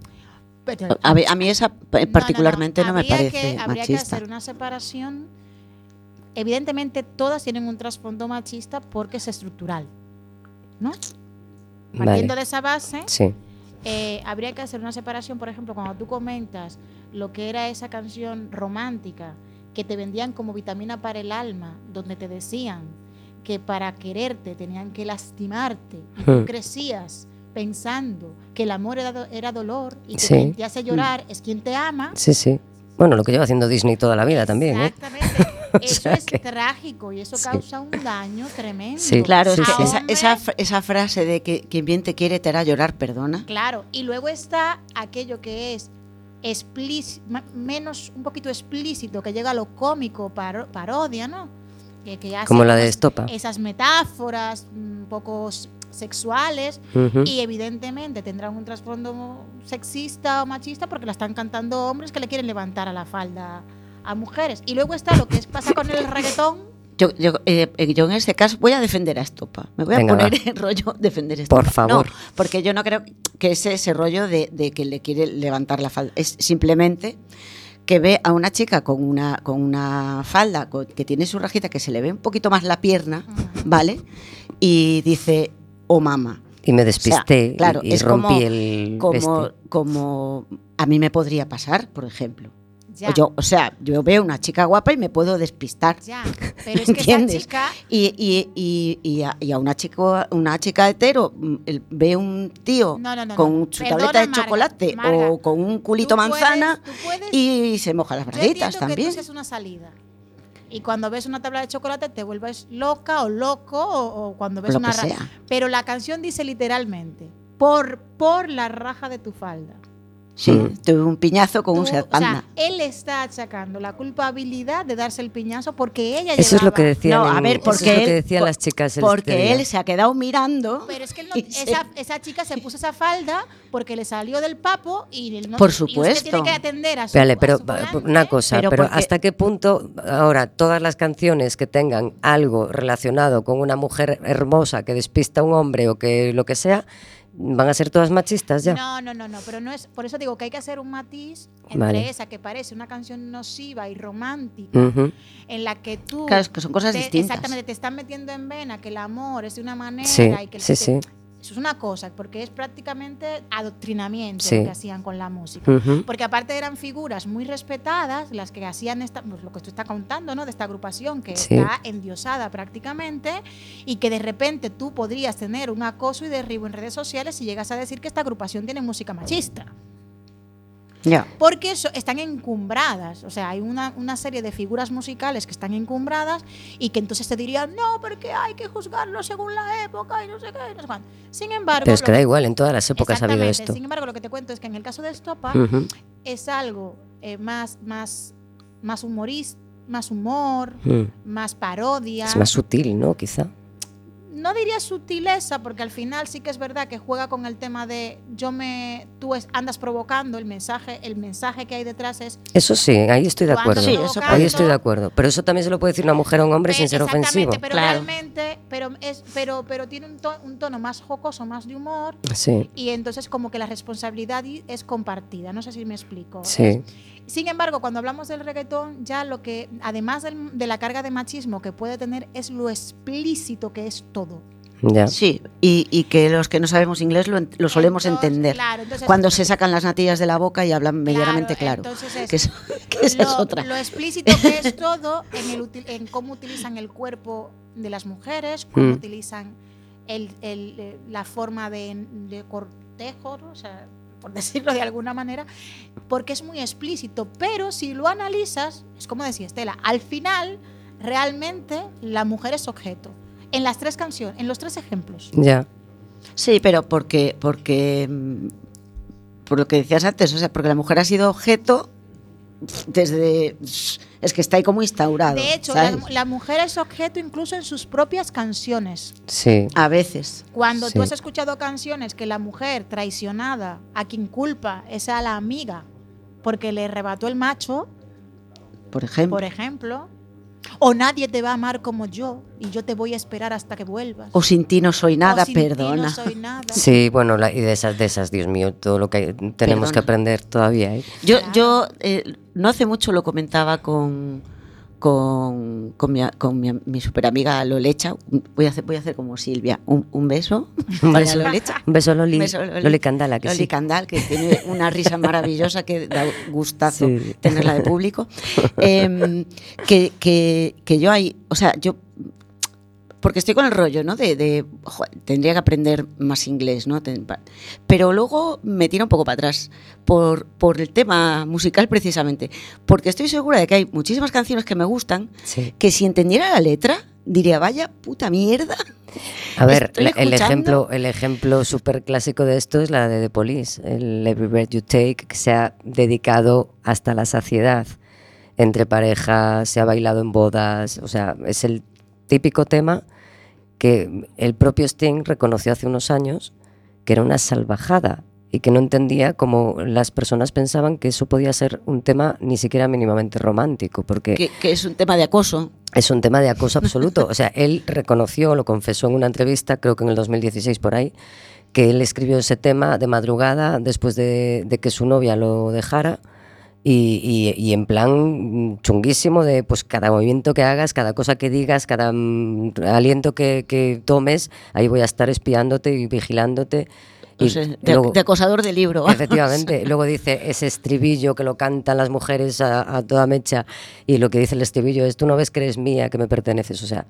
Pero- A, ver, a mí esa eh, particularmente no, me Habría parece que, habría que machista. hacer una separación. Evidentemente todas tienen un trasfondo machista porque es estructural, ¿no? Partiendo Vale. de esa base, Sí. eh, habría que hacer una separación, por ejemplo, cuando tú comentas lo que era esa canción romántica que te vendían como vitamina para el alma, donde te decían que para quererte tenían que lastimarte y tú Hmm. crecías pensando que el amor era, do- era dolor y que Sí. quien te hace llorar es quien te ama. Sí, sí. Bueno, lo que lleva haciendo Disney toda la vida también, ¿eh? Exactamente. O Eso sea es que- trágico y eso Sí. causa un daño tremendo. Sí, Claro, es Sí, que sí. esa, Hombre, esa, fr- esa frase de que quien bien te quiere te hará llorar, perdona. Claro, y luego está aquello que es explíci- ma- menos, un poquito explícito, que llega a lo cómico, paro- parodia, ¿no? Que, que hace Como la de esas- Estopa. Esas metáforas un poco s- sexuales Ujú. y evidentemente tendrán un trasfondo sexista o machista porque la están cantando hombres que le quieren levantar a la falda a mujeres. Y luego está lo que es- pasa con el reggaetón. Yo, yo, eh, eh, yo en este caso voy a defender a Estopa. Me voy a Venga, poner va. en rollo defender a Estopa. Por favor. No, porque yo no creo que es ese rollo de, de que le quiere levantar la falda. Es simplemente que ve a una chica con una, con una falda con- que tiene su rajita, que se le ve un poquito más la pierna, ¿vale? Y dice, oh mamá. Y me O sea, despisté claro, y, y es rompí como, el como, este. como a mí me podría pasar, por ejemplo. Ya, O, yo, o sea, yo veo una chica guapa y me puedo despistar. ya. Pero es que ¿Entiendes? esa chica Y, y, y, y, a, y a una chica, una chica hetero mm, el- ve un tío No, no, no, con no. su Perdona, tableta de Marga, chocolate Marga. o con un culito Tú puedes- manzana tú puedes- y se moja las Yo braguitas entiendo que también. tú seas una salida. Y cuando ves una tabla de chocolate te vuelves loca o loco o, o cuando ves Lo una que ra- sea. Pero la canción dice literalmente por por la raja de tu falda. Sí, Mm. tuve un piñazo con un Tú- Seat o Panda. sea, él está achacando la culpabilidad de darse el piñazo porque ella Eso es llevaba. lo que decían, No, a en- ver, eso porque es lo él- que decían por- las chicas el Porque este día. él se ha quedado mirando. Pero es que él no- y se- esa, esa chica se puso esa falda porque le salió del papo y él no, Por y usted supuesto. tiene que atender a su, Vale, a pero su va- volante. una cosa, Pero pero, porque- ¿hasta qué punto ahora todas las canciones que tengan algo relacionado con una mujer hermosa que despista a un hombre o que lo que sea, van a ser todas machistas ya? No, no, no, no, pero no es, por eso digo que hay que hacer un matiz entre Vale. esa que parece una canción nociva y romántica, Ujú. en la que tú Claro, es que son cosas te- distintas. exactamente te están metiendo en vena que el amor es de una manera Sí, y que el- sí, que- sí. eso es una cosa, porque es prácticamente adoctrinamiento Sí. lo que hacían con la música. Ujú. Porque aparte eran figuras muy respetadas las que hacían esta, pues lo que tú estás contando, ¿no? De esta agrupación que Sí. está endiosada prácticamente y que de repente tú podrías tener un acoso y derribo en redes sociales si llegas a decir que esta agrupación tiene música machista. Ya. Porque eso, están encumbradas, o sea, hay una, una serie de figuras musicales que están encumbradas y que entonces te dirían, no, porque hay que juzgarlo según la época y no sé qué, y no sé cuánto. Sin embargo, Pero es que lo da igual, en todas las épocas ha habido exactamente, esto. Sin embargo, lo que te cuento es que en el caso de Estopa Ujú. es algo eh, más, más, más humorista, más humor, Mm. más parodia. Es más sutil, ¿no? Quizá. No diría sutileza, porque al final sí que es verdad que juega con el tema de yo me, tú es- andas provocando el mensaje, el mensaje que hay detrás es Eso sí, ahí estoy de Tú andas acuerdo. Sí, eso provocando, Ahí estoy de acuerdo. Pero eso también se lo puede decir una mujer a un hombre sin ser exactamente, ofensivo. pero Claro. realmente, pero es, pero, pero tiene un, to- un tono más jocoso, más de humor, Sí, y entonces como que la responsabilidad i- es compartida. No sé si me explico. sí. Sin embargo, cuando hablamos del reggaetón, ya lo que, además del, de la carga de machismo que puede tener, es lo explícito que es todo. Ya. Sí, y, y que los que no sabemos inglés lo, lo solemos Entonces, entender. claro, entonces- cuando se sacan las natillas de la boca y hablan medianamente claro. entonces es- que es- que esa lo, es otra. lo explícito que es todo en, el, util- en cómo utilizan el cuerpo de las mujeres, cómo Mm. utilizan el, el, eh, la forma de, de cortejo, ¿no? O sea, por decirlo de alguna manera, porque es muy explícito. Pero si lo analizas, es como decía Estela, al final realmente la mujer es objeto. En las tres canciones, en los tres ejemplos. Ya. Sí, pero porque, porque mm, por lo que decías antes, o sea, porque la mujer ha sido objeto desde... Es que está ahí como instaurado. De hecho, la, ¿sabes? la mujer es objeto incluso en sus propias canciones. Sí. A veces. Cuando Sí. tú has escuchado canciones que la mujer traicionada, a quien culpa es a la amiga porque le arrebató el macho, Por ejemplo. por ejemplo, o nadie te va a amar como yo y yo te voy a esperar hasta que vuelvas. O sin ti no soy nada, O sin ti perdona. no soy nada. Sí, bueno, la- y de esas, de esas, Dios mío, todo lo que tenemos Perdona. que aprender todavía, ¿eh? Yo, Claro. yo eh, no hace mucho lo comentaba con, con, con mi, con mi, mi super amiga Lolecha. Voy a hacer, voy a hacer como Silvia. Un, un beso Un para beso. Lolecha. Un beso, Loli. Un beso, Loli. Loli Candala, que Loli sí. Candal, que tiene una risa maravillosa que da gustazo Sí. tenerla de público. Eh, que, que, que yo ahí, o sea, yo, porque estoy con el rollo, ¿no? De, de jo, tendría que aprender más inglés, ¿no? Ten- pa- Pero luego me tira un poco para atrás por, por el tema musical precisamente, porque estoy segura de que hay muchísimas canciones que me gustan, Sí. que si entendiera la letra diría, vaya puta mierda. A ver, Estoy la- el escuchando. ejemplo, el ejemplo súper clásico de esto es la de The Police, el Every Breath You Take, que se ha dedicado hasta la saciedad entre parejas, se ha bailado en bodas, o sea, es el típico tema que el propio Sting reconoció hace unos años que era una salvajada y que no entendía cómo las personas pensaban que eso podía ser un tema ni siquiera mínimamente romántico, porque Que, que es un tema de acoso. es un tema de acoso absoluto. O sea, él reconoció, lo confesó en una entrevista, creo que en el dos mil dieciséis por ahí, que él escribió ese tema de madrugada después de, de que su novia lo dejara y, y- y en plan chunguísimo de pues cada movimiento que hagas, cada cosa que digas, cada mm, aliento que, que tomes, ahí voy a estar espiándote y vigilándote. O Y sea, de, luego- de acosador de libro. Efectivamente. Luego dice ese estribillo que lo cantan las mujeres a, a toda mecha y lo que dice el estribillo es tú no ves que eres mía, que me perteneces. O sea,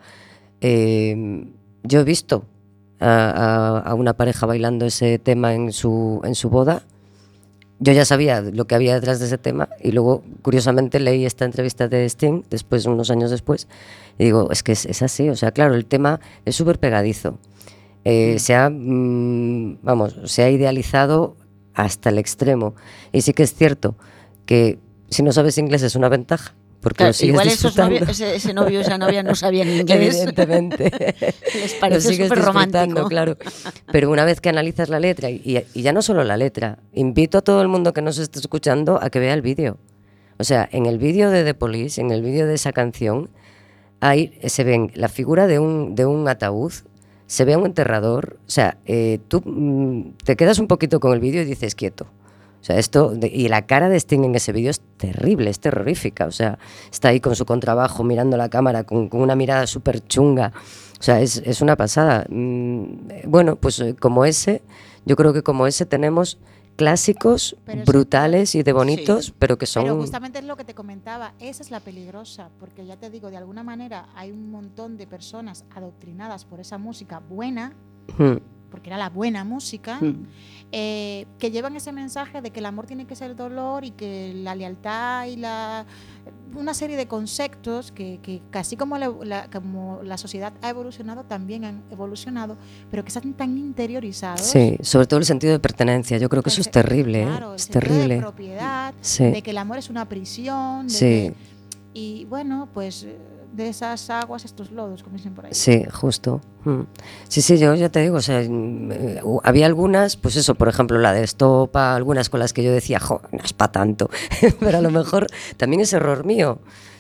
eh, yo he visto a, a- a una pareja bailando ese tema en su, en su boda. Yo ya sabía lo que había detrás de ese tema y luego, curiosamente, leí esta entrevista de Sting, después, unos años después, y digo, es que es, es así. O sea, claro, el tema es súper pegadizo. Eh, se ha, mm, vamos, se ha idealizado hasta el extremo. Y sí que es cierto que si no sabes inglés es una ventaja, porque Claro, lo sigues igual esos disfrutando. novios, ese, ese novio o esa novia no sabían inglés. Evidentemente. Les Lo parece sigues súper disfrutando, romántico. claro. Pero una vez que analizas la letra, y, y ya no solo la letra, invito a todo el mundo que nos esté escuchando a que vea el vídeo. O sea, en el vídeo de The Police, en el vídeo de esa canción, ahí se ven la figura de un, de un ataúd, se ve un enterrador. O sea, eh, tú mm, te quedas un poquito con el vídeo y dices quieto. O sea, esto, de- y la cara de Sting en ese vídeo es terrible, es terrorífica. O sea, está ahí con su contrabajo mirando la cámara, con, con una mirada súper chunga. O sea, es, es una pasada. Mm, eh, bueno, pues eh, como ese, yo creo que como ese tenemos clásicos Pero eso- brutales y de bonitos, pero que son... Pero justamente es lo que te comentaba, esa es la peligrosa, porque ya te digo, de alguna manera hay un montón de personas adoctrinadas por esa música buena, Mm, porque era la buena música, Mm. eh, que llevan ese mensaje de que el amor tiene que ser dolor y que la lealtad y la una serie de conceptos que, que casi como la, la- como la sociedad ha evolucionado, también han evolucionado, pero que están tan interiorizados. sí, sobre todo el sentido de pertenencia. Yo creo que eso es El- terrible, ¿eh? claro, el Es sentido de terrible. propiedad, Sí. de que el amor es una prisión, de Sí. que- y bueno, pues eh, de esas aguas estos lodos, como dicen por ahí. Sí, justo. Mm. Sí, sí, yo ya te digo, o sea, mm, eh, hu- había algunas, pues eso, por ejemplo, la de Estopa, algunas con las que yo decía, jo, no es para tanto, pero a lo mejor también es error mío.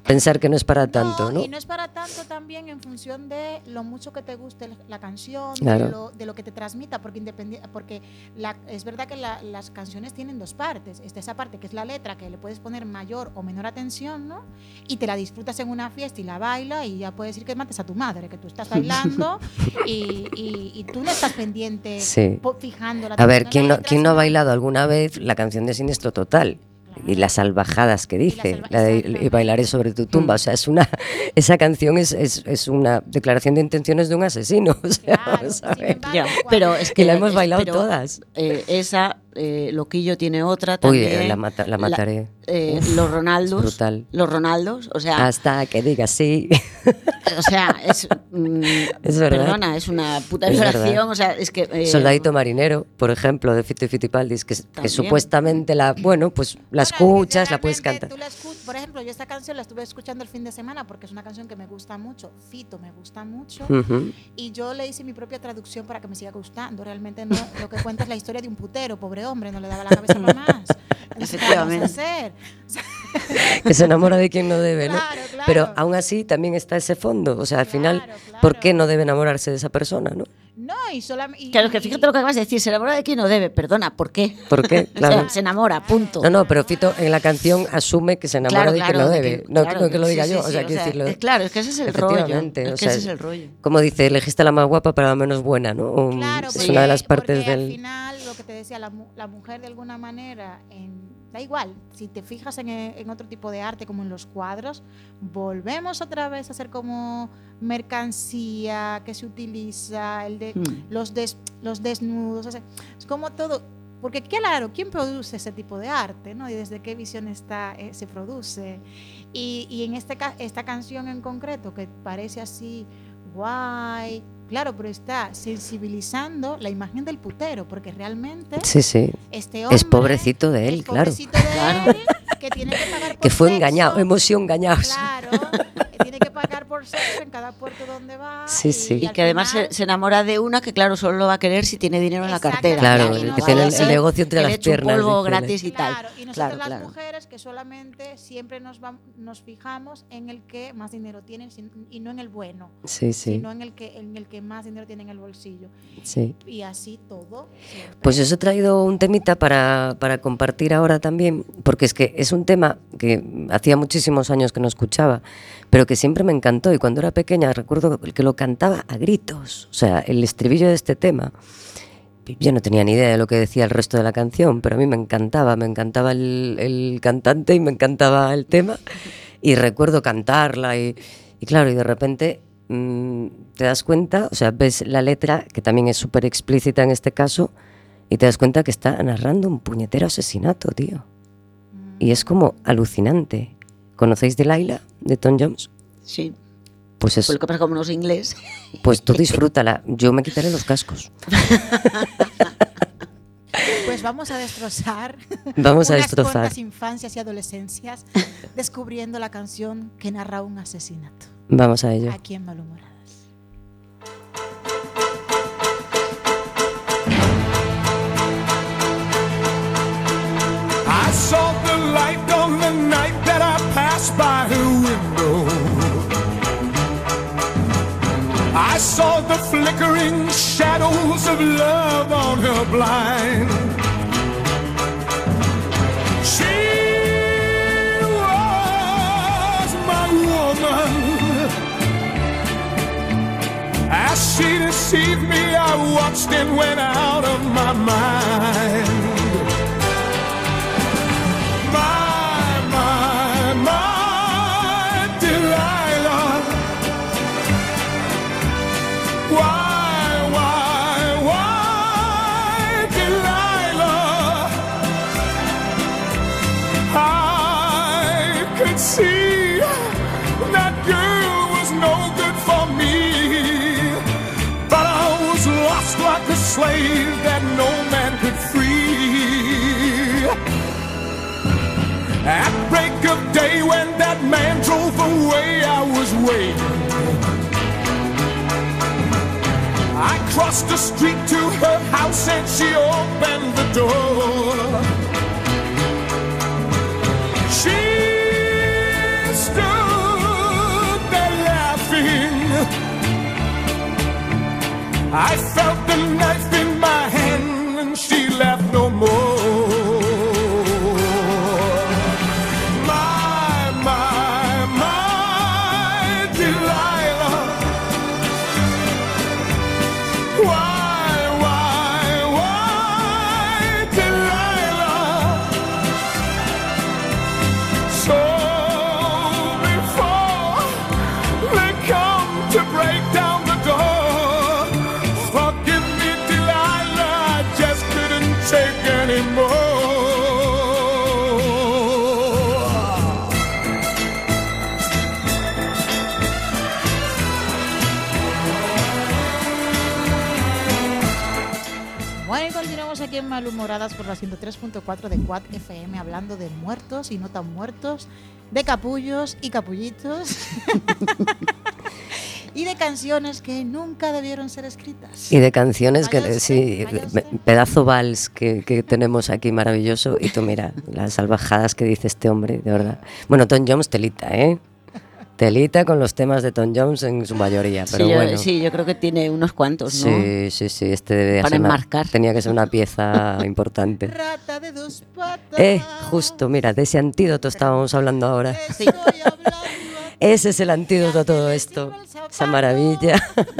pensar que no es para tanto, ¿no? Y no es para tanto también en función de lo mucho que te guste la canción, Claro. de, lo, de lo que te transmita, porque independi- porque la, es verdad que la, las canciones tienen dos partes. Está esa parte que es la letra, que le puedes poner mayor o menor atención, ¿no? Y te la disfrutas en una fiesta y la baila y ya puedes decir que mates a tu madre, que tú estás bailando y, y, y tú no estás pendiente, Sí. po- fijando la A ver, atención en ¿quién la no, letra, quién no ha sino- bailado alguna vez la canción de Siniestro Total? Y las salvajadas que dice, salva- la de, exactamente. y bailaré sobre tu tumba. O sea, es una, esa canción es, es, es una declaración de intenciones de un asesino. O sea, Claro, vamos a sin ver. embargo, Ya, cuando- pero es Que que la hemos es- bailado pero, todas. eh, esa, eh, Loquillo tiene otra Uy, también. eh, la, mata- la mataré. eh, Uf, los Ronaldos. es brutal. Los Ronaldos, o sea, Hasta que diga sí. o sea, es, mm, Es verdad. perdona, es una puta Es violación, verdad. o sea, es que eh, Soldadito Marinero, por ejemplo, de Fito y Fitipaldis, que, que También. supuestamente la, bueno, pues la Bueno, es que escuchas, la puedes realmente cantar. tú la escu- por ejemplo, yo esta canción la estuve escuchando el fin de semana porque es una canción que me gusta mucho. Fito me gusta mucho. Ujú. Y yo le hice mi propia traducción para que me siga gustando. Realmente no, lo que cuenta es la historia de un putero, pobre hombre, no le daba la cabeza para más. Entonces, ¿qué vamos a Efectivamente. hacer? Que se enamora de quien no debe, ¿no? Claro, claro. Pero aún así también está ese fondo. O sea, al final, Claro, claro. ¿por qué no debe enamorarse de esa persona, no? No, y solamente. claro, es que fíjate lo que acabas de decir, se enamora de quien no debe, perdona, ¿por qué? ¿Por qué? O sea, Claro. se enamora, punto. No, no, pero Fito en la canción asume que se enamora de quien no de debe. que- no claro, no que lo sí, diga sí, yo, sí, o sea, o quiero sea, decirlo. es claro, es que ese es el rollo. Efectivamente, Es o que sea, ese es el rollo. Como dice, elegiste a la más guapa, pero la menos buena, ¿no? O, Claro, es porque, una de las partes porque al del... final lo que te decía, la, mu- la mujer de alguna manera, en, da igual, si te fijas en, eh, en otro tipo de arte como en los cuadros, volvemos otra vez a ser como mercancía que se utiliza, el de Hmm. los, des- los desnudos, o sea, es como todo, porque claro, ¿quién produce ese tipo de arte? ¿No? Y desde qué visión está, eh, se produce. Y, y en este, ca- esta canción en concreto, que parece así guay, claro, pero está sensibilizando la imagen del putero, porque realmente Sí, sí. este hombre Es pobrecito de él, es claro. pobrecito de Claro. él, que tiene que pagar por Que fue sexo. engañado, hemos sido engañados. Claro, que tiene que pagar por sexo en cada puerto donde va. Sí, sí. Y al que además final- se, se enamora de una que, claro, solo lo va a querer si tiene dinero en la cartera. Claro, el no que vaya tiene a el- ser el negocio entre que las le eche un piernas, polvo dice. gratis y Claro, tal. y nosotros Claro, las claro. mujeres que solamente siempre nos, vam- nos fijamos en el que más dinero tiene sin- y no en el bueno, Sí, sí, sino en el que en el que más dinero tiene en el bolsillo. sí. Y así todo. siempre. Pues os he traído un temita para, para compartir ahora también, porque es que es un tema que hacía muchísimos años que no escuchaba, pero que siempre me encantó y cuando era pequeña recuerdo que lo cantaba a gritos. O sea, el estribillo de este tema, yo no tenía ni idea de lo que decía el resto de la canción, pero a mí me encantaba, me encantaba el, el cantante y me encantaba el tema y recuerdo cantarla y, y claro, y de repente mm, te das cuenta, o sea, ves la letra, que también es súper explícita en este caso, y te das cuenta que está narrando un puñetero asesinato, tío. Y es como alucinante. ¿Conocéis Delilah, de Tom Jones? Sí. Pues Pues es, lo que pasa como no es inglés. pues tú disfrútala. Yo me quitaré los cascos. Pues vamos a destrozar. Vamos a unas destrozar. cuantas infancias y adolescencias descubriendo la canción que narra un asesinato. Vamos a ello. Aquí en Malhumoradas. I saw the light on the night that I passed by her window. I saw the flickering shadows of love on her blind. She was my woman. As she deceived me, I watched and went out of my mind. My, my, my Delilah. Why, why, why, Delilah? I could see that girl was no good for me, but I was lost like a slave that no man could free. At break of day when that man drove away, I was waiting. I crossed the street to her house and she opened the door. She stood I felt the knife in my hand and she laughed no more. My, my, my Delilah. Why, why, why Delilah? So before they come to break down the door, forgive me, Delilah, I just couldn't take anymore. Bueno, y continuamos aquí en Malhumoradas por la ciento tres punto cuatro de Quad F M, hablando de muertos y no tan muertos, de capullos y capullitos y de canciones que nunca debieron ser escritas. Y de canciones que, Vaya usted, sí, vaya usted. pedazo vals que, que tenemos aquí maravilloso. Y tú mira, las salvajadas que dice este hombre, de verdad. Bueno, Tom Jones, telita, ¿eh? Telita con los temas de Tom Jones en su mayoría, pero sí, yo, bueno. sí, yo creo que tiene unos cuantos, ¿no? Sí, sí, sí, este debe Para ser una- enmarcar. tenía que ser una pieza importante. Rata de dos patas. Eh, justo, mira, de ese antídoto estábamos hablando ahora. Estoy hablando a Ese es el antídoto a todo esto, esa maravilla.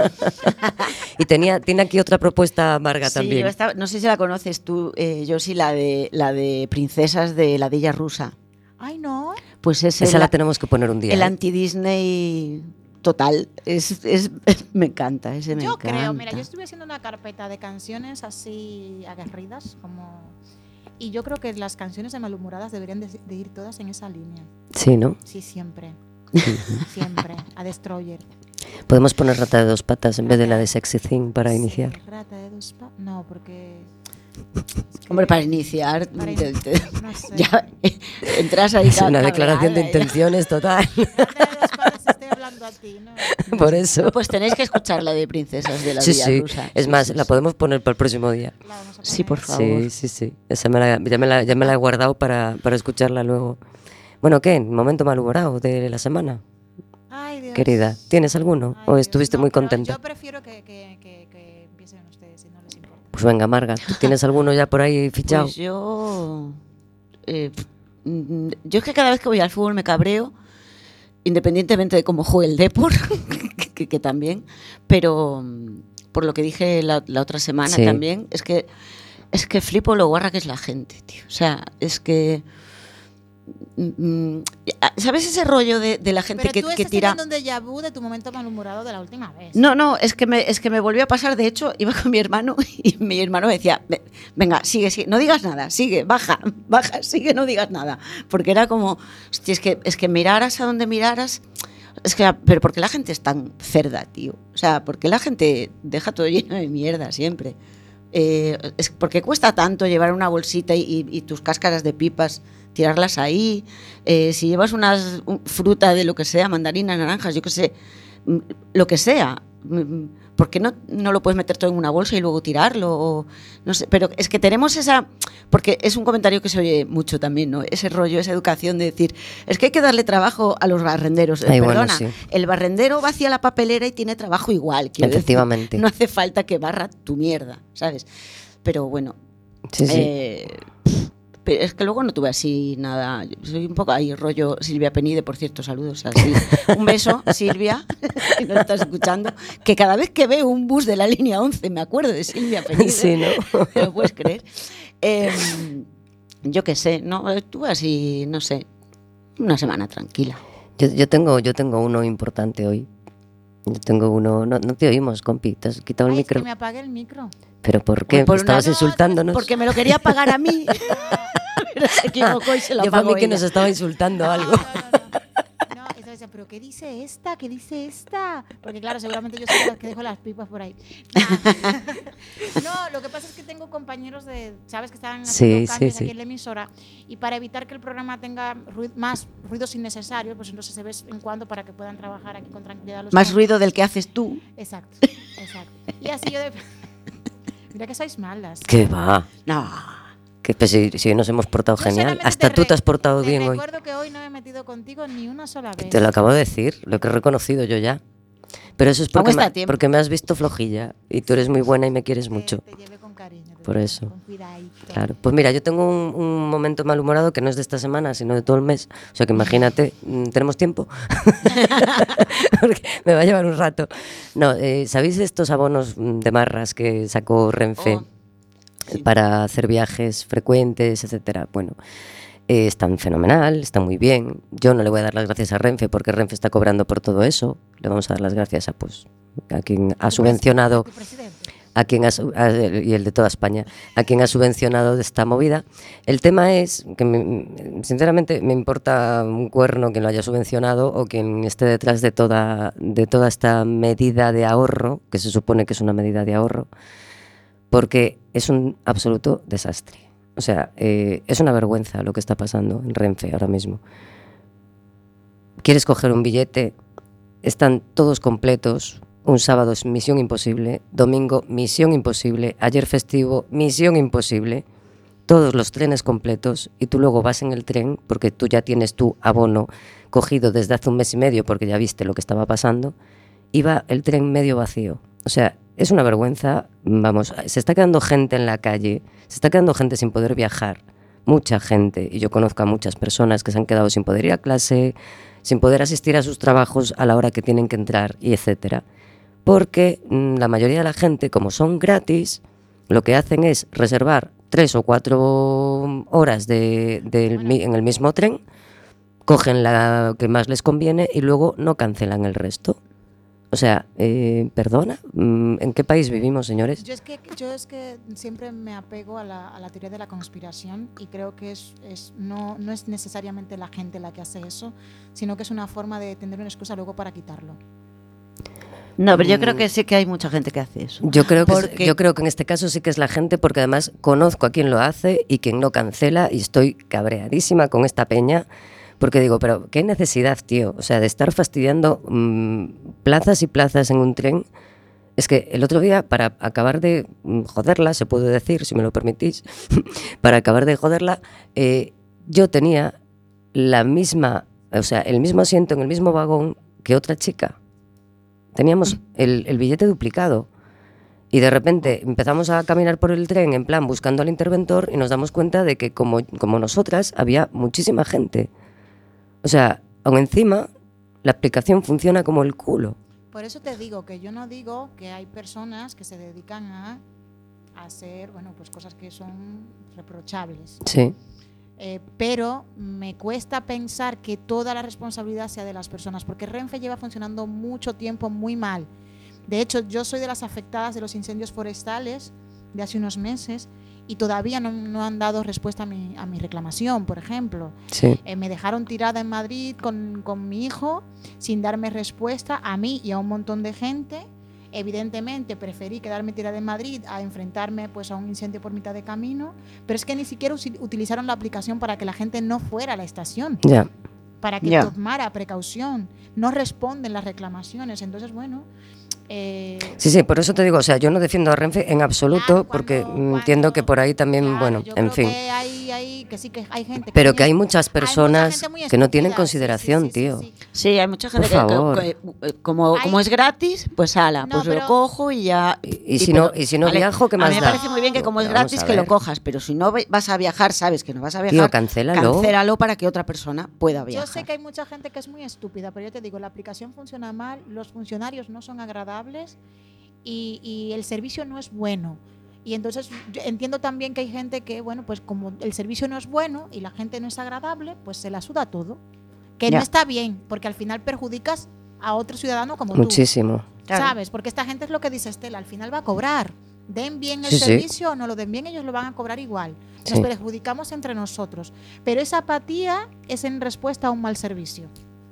Y tenía, tiene aquí otra propuesta amarga Sí, también. yo estaba- no sé si la conoces tú, eh, yo sí, la de, la de Princesas de la Dilla Rusa. Ay, no. Pues es Esa el, la tenemos que poner un día. el ¿eh? anti-Disney total. Es, es, me encanta, ese me Yo encanta. creo, mira, yo estuve haciendo una carpeta de canciones así aguerridas, como... Y yo creo que las canciones de Malhumoradas deberían de, de ir todas en esa línea. Sí, ¿no? Sí, siempre. Siempre. A Destroyer. Podemos poner Rata de dos patas en vez de la de Sexy Thing para Sí, iniciar. Rata de dos pa- No, porque... Hombre, para iniciar, Para te- in- te- no sé. ya entras ahí. Es una cabreada, declaración de ya. intenciones total. Rata de dos patas, estoy hablando a ti, ¿no? Por eso. Pues tenéis que escuchar la de Princesas de la Sí, Dilla sí. Rusa. Es Sí, más, sí, la sí. podemos poner para el próximo día. La vamos a poner. Sí, por favor. Sí, sí, sí. Esa me la, ya, me la, ya me la he guardado para, para escucharla luego. Bueno, ¿qué? ¿Momento malhumorado de la semana? Ay, Dios. Querida, ¿tienes alguno? Ay, ¿O Dios. estuviste No, muy pero contenta? Yo prefiero que, que, que, que empiecen ustedes, si no les importa. Pues venga, Marga, ¿tú tienes alguno ya por ahí fichado? Pues yo. eh, mm, yo es que cada vez que voy al fútbol me cabreo, independientemente de cómo juegue el Depor, que, que- que también, pero mm, por lo que dije la, la otra semana Sí. también, es que es que flipo lo guarra que es la gente, tío. O sea, es que. mm, ¿Sabes ese rollo de, de la gente Pero que, tú que estás tira? teniendo un déjà vu de tu momento malhumorado de la última vez. No, no, es que me, es que me volvió a pasar. De hecho, iba con mi hermano y mi hermano me decía, "Ve- venga, sigue, sigue, no digas nada, sigue, baja, baja, sigue, no digas nada. Porque era como, hostia, es que, es que miraras a donde miraras, es que, pero ¿por qué la gente es tan cerda, tío? O sea, ¿por qué la gente deja todo lleno de mierda siempre? Eh, es porque cuesta tanto llevar una bolsita y, y- y tus cáscaras de pipas, tirarlas ahí. Eh, si llevas unas un- fruta de lo que sea, mandarinas, naranjas, yo qué sé, mm, lo que sea, mm, ¿por qué no, no lo puedes meter todo en una bolsa y luego tirarlo? O, no sé, pero es que tenemos esa, porque es un comentario que se oye mucho también, ¿no? Ese rollo, esa educación de decir, es que hay que darle trabajo a los barrenderos. Eh, Ay, bueno, Perdona, sí. el barrendero va hacia la papelera y tiene trabajo igual. quiero decir. Efectivamente. No hace falta que barra tu mierda, ¿sabes? Pero bueno, Sí, sí. eh, pero es que luego no tuve así nada. Soy un poco ahí rollo Silvia Penide, por cierto, saludos así. Un beso, Silvia, si nos estás escuchando, que cada vez que veo un bus de la línea once me acuerdo de Silvia Penide. Sí, ¿no? ¿Te lo puedes creer? Eh, yo qué sé, no, tuve así, no sé, una semana tranquila. Yo, yo, tengo, yo tengo uno importante hoy. Yo tengo uno... No, no te oímos, compi. ¿Te has quitado el Ay, es micro? que me apagué el micro. ¿Pero por qué? Por una- ¿Estabas No, insultándonos? Porque me lo quería pagar a mí. Pero se equivocó y se lo Yo para pagó mí que ella. nos estaba insultando algo. No, no, no. No, entonces decía, ¿pero qué dice esta? ¿Qué dice esta? Porque claro, seguramente yo soy la que dejo las pipas por ahí. Nah. No, lo que pasa es que tengo compañeros de, ¿sabes? Que están haciendo Sí, sí, cambios sí. aquí en la emisora y para evitar que el programa tenga ruid- más ruidos innecesarios, pues entonces se ve en cuando para que puedan trabajar aquí con tranquilidad los Más técnicos. ruido del que haces tú. Exacto, exacto. Y así yo de... Mira que sois malas. ¿Qué va? No. Que pues, si, si hoy nos hemos portado Yo genial. solamente Hasta te tú re- te has portado te bien hoy. recuerdo que hoy no me he metido contigo ni una sola vez. Te lo acabo de decir, lo que he reconocido yo ya. Pero eso es Aún porque está me, a tiempo. porque me has visto flojilla y tú eres muy buena y me quieres mucho. Te lleve con cariño. te Por lleve eso. con cuidadito. Claro. Pues mira, yo tengo un, un momento malhumorado que no es de esta semana, sino de todo el mes. O sea que imagínate, mm, ¿tenemos tiempo? Porque me va a llevar un rato. No, eh, ¿sabéis estos abonos mm, de marras que sacó Renfe Oh, sí. para hacer viajes frecuentes, etcétera? Bueno, eh, están fenomenal, están muy bien. Yo no le voy a dar las gracias a Renfe porque Renfe está cobrando por todo eso. Le vamos a dar las gracias a, pues, a quien ha Tu subvencionado... pres- tu presidente. a quien ha, su- a- y el de toda España, a quien ha subvencionado esta movida. El tema es que, me- sinceramente, me importa un cuerno quien lo haya subvencionado o quien esté detrás de toda, de toda esta medida de ahorro, que se supone que es una medida de ahorro, porque es un absoluto desastre. O sea, eh, es una vergüenza lo que está pasando en Renfe ahora mismo. Quieres coger un billete, están todos completos. Un sábado es misión imposible, domingo misión imposible, ayer festivo misión imposible, todos los trenes completos y tú luego vas en el tren porque tú ya tienes tu abono cogido desde hace un mes y medio porque ya viste lo que estaba pasando y va el tren medio vacío. O sea, es una vergüenza, vamos, se está quedando gente en la calle, se está quedando gente sin poder viajar, mucha gente, y yo conozco a muchas personas que se han quedado sin poder ir a clase, sin poder asistir a sus trabajos a la hora que tienen que entrar y etcétera. Porque mm, la mayoría de la gente, como son gratis, lo que hacen es reservar tres o cuatro horas de, del mi- en el mismo tren, cogen la que más les conviene y luego no cancelan el resto. O sea, eh, perdona, mm, ¿en qué país vivimos, señores? Yo es que, yo es que siempre me apego a la, a la teoría de la conspiración y creo que es, es, no, no es necesariamente la gente la que hace eso, sino que es una forma de tener una excusa luego para quitarlo. No, pero yo creo que sí que hay mucha gente que hace eso. Yo creo, que, es- Porque- yo creo que en este caso sí que es la gente, porque además conozco a quien lo hace y quien no cancela, y estoy cabreadísima con esta peña, porque digo, pero qué necesidad, tío, o sea, de estar fastidiando mmm, plazas y plazas en un tren. Es que el otro día, para acabar de mm, joderla, se puede decir, si me lo permitís, para acabar de joderla, eh, yo tenía la misma, o sea, el mismo asiento en el mismo vagón que otra chica. Teníamos el, el billete duplicado. Y de repente empezamos a caminar por el tren en plan buscando al interventor y nos damos cuenta de que como, como nosotras había muchísima gente. O sea, aún encima la aplicación funciona como el culo. Por eso te digo que yo no digo que hay personas que se dedican a, a hacer, bueno, pues cosas que son reprochables. Sí. Eh, pero me cuesta pensar que toda la responsabilidad sea de las personas, porque Renfe lleva funcionando mucho tiempo muy mal. De hecho, yo soy de las afectadas de los incendios forestales de hace unos meses y todavía no, no han dado respuesta a mi, a mi reclamación, por ejemplo. Sí. Eh, me dejaron tirada en Madrid con, con mi hijo sin darme respuesta a mí y a un montón de gente. Evidentemente preferí quedarme tirada en Madrid a enfrentarme pues a un incendio por mitad de camino, pero es que ni siquiera usi- utilizaron la aplicación para que la gente no fuera a la estación, Ya. para que Ya. tomara precaución. No responden las reclamaciones, entonces bueno... Eh, Sí, sí, por eso te digo, o sea, yo no defiendo a Renfe en absoluto, claro, porque cuando- mm, cuando- entiendo que por ahí también, claro, bueno, yo en creo fin. que hay, hay- que sí que hay gente Pero muy que hay est- muchas mucha personas gente muy que no tienen estúpida, sí, consideración, sí, sí, sí, tío. sí. Sí, hay mucha gente Por que, favor. que, que, como, como es gratis, pues ala, No, pues pero- lo cojo y ya. Y- y si no- y si no viajo, ¿qué A más mí me da? parece muy bien que como es Vamos gratis a que lo ver. cojas, pero si no ve- vas a viajar, sabes que no vas a viajar, Tío, cancélalo. cancélalo para que otra persona pueda viajar. Yo sé que hay mucha gente que es muy estúpida, pero yo te digo, la aplicación funciona mal, los funcionarios no son agradables y, y el servicio no es bueno. Y entonces yo entiendo también que hay gente que, bueno, pues como el servicio no es bueno y la gente no es agradable, pues se la suda todo. Que Ya. no está bien, porque al final perjudicas a otro ciudadano como Muchísimo. tú. Claro. ¿Sabes? Porque esta gente es lo que dice Estela, al final va a cobrar. Den bien el Sí, sí. servicio o no lo den bien, ellos lo van a cobrar igual. Nos Sí. perjudicamos entre nosotros. Pero esa apatía es en respuesta a un mal servicio.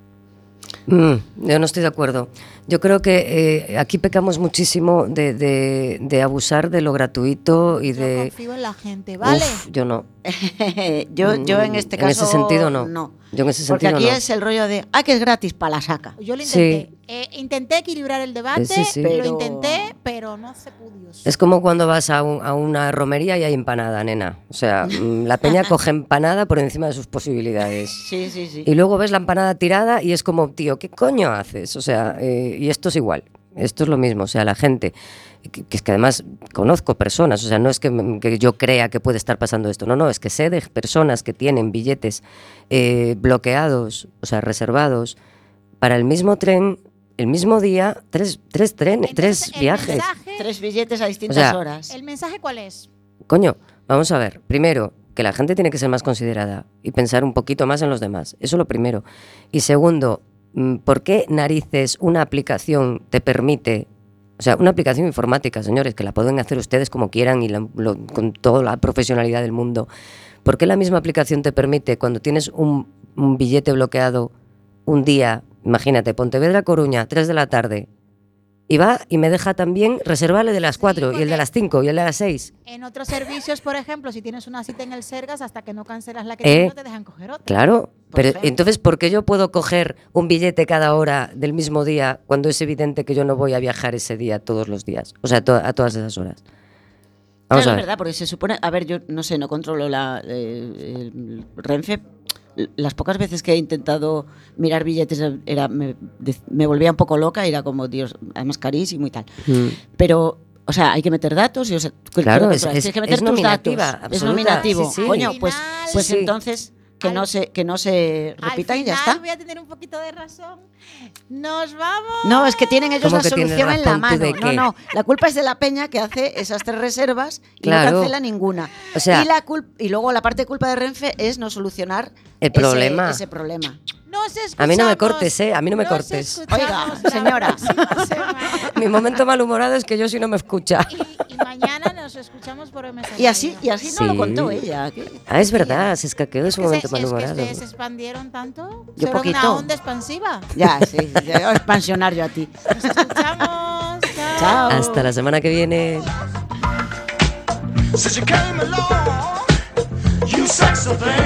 Mm, yo no estoy de acuerdo. Yo creo que eh, aquí pecamos muchísimo de, de- de abusar de lo gratuito y Yo de... confío en la gente, ¿vale? Uf, yo no. yo, yo en Mm, este en caso ese sentido, no. Yo en ese Porque sentido aquí no. es el rollo de, ah, que es gratis, para la saca. Yo lo intenté. Sí. Eh, intenté equilibrar el debate, Sí, sí. lo Pero- intenté, pero no se pudo. Es como cuando vas a, un- a una romería y hay empanada, nena. O sea, mm, la peña coge empanada por encima de sus posibilidades. Sí, sí, sí. Y luego ves la empanada tirada y es como, tío, ¿qué coño haces? O sea, eh, y esto es igual. Esto es lo mismo. O sea, la gente, que, que es que además conozco personas, o sea, no es que, que yo crea que puede estar pasando esto. No, no, es que sé de personas que tienen billetes eh, bloqueados, o sea, reservados, para el mismo tren, el mismo día, tres, tres trenes, Entonces, tres el viajes. mensaje- Tres billetes a distintas O sea, horas. ¿El mensaje cuál es? Coño, vamos a ver. Primero, que la gente tiene que ser más considerada y pensar un poquito más en los demás. Eso lo primero. Y segundo, mm, ¿por qué narices una aplicación te permite, o sea, una aplicación informática, señores, que la pueden hacer ustedes como quieran y la- lo- con toda la profesionalidad del mundo? ¿Por qué la misma aplicación te permite, cuando tienes un, un billete bloqueado un día, imagínate, Pontevedra-Coruña, tres de la tarde, y va y me deja también reservarle de las cuatro, y el porque- de las cinco, y el de las seis? En otros servicios, por ejemplo, si tienes una cita en el Sergas, hasta que no cancelas la que Eh, tienes, no te dejan coger otra. Claro, pero ejemplo. entonces, ¿por qué yo puedo coger un billete cada hora del mismo día cuando es evidente que yo no voy a viajar ese día todos los días? O sea, to- a todas esas horas. Vamos Claro, a es ver. verdad, porque se supone, a ver, yo no sé, no controlo la eh, el Renfe. Las pocas veces que he intentado mirar billetes era me, de- me volvía un poco loca, era como, Dios, además carísimo y tal. Mm. Pero, o sea, hay que meter datos y, o sea, ¿qué- Claro, qué es- controlas? es- Tienes que meter es tus nominativa, datos. Es absoluta. nominativo. Sí, sí. Coño, Al pues, final- pues Sí. entonces que Al- no se que no se Al repita y ya final está. voy a tener un poquito de razón. Nos vamos. No, es que tienen ellos ¿Cómo la que tienes solución en la razón? ¿Tú mano. de No, qué? no. La culpa es de la peña que hace esas tres reservas y Claro. no cancela ninguna. O sea- y, la cul- y luego la parte de culpa de Renfe es no solucionar El ese- problema. ese problema. Nos A mí no me escuchamos. cortes, ¿eh? A mí no me Nos cortes. escuchamos Oiga, la señora. próxima semana. Mi momento malhumorado es que yo sí no me escucha. Y, y mañana nos escuchamos por M S N. Y así, y así no lo Sí. contó ella. ¿Qué- Ah, es verdad, se escaqueó de Es su que, se, momento es que malhumorado. ustedes se expandieron tanto. Yo Fueron poquito. una onda expansiva. Ya, sí, ya voy a expansionar yo a ti. Nos escuchamos. Chao. Chao. Hasta la semana que viene. Since you came along, you sexy thing.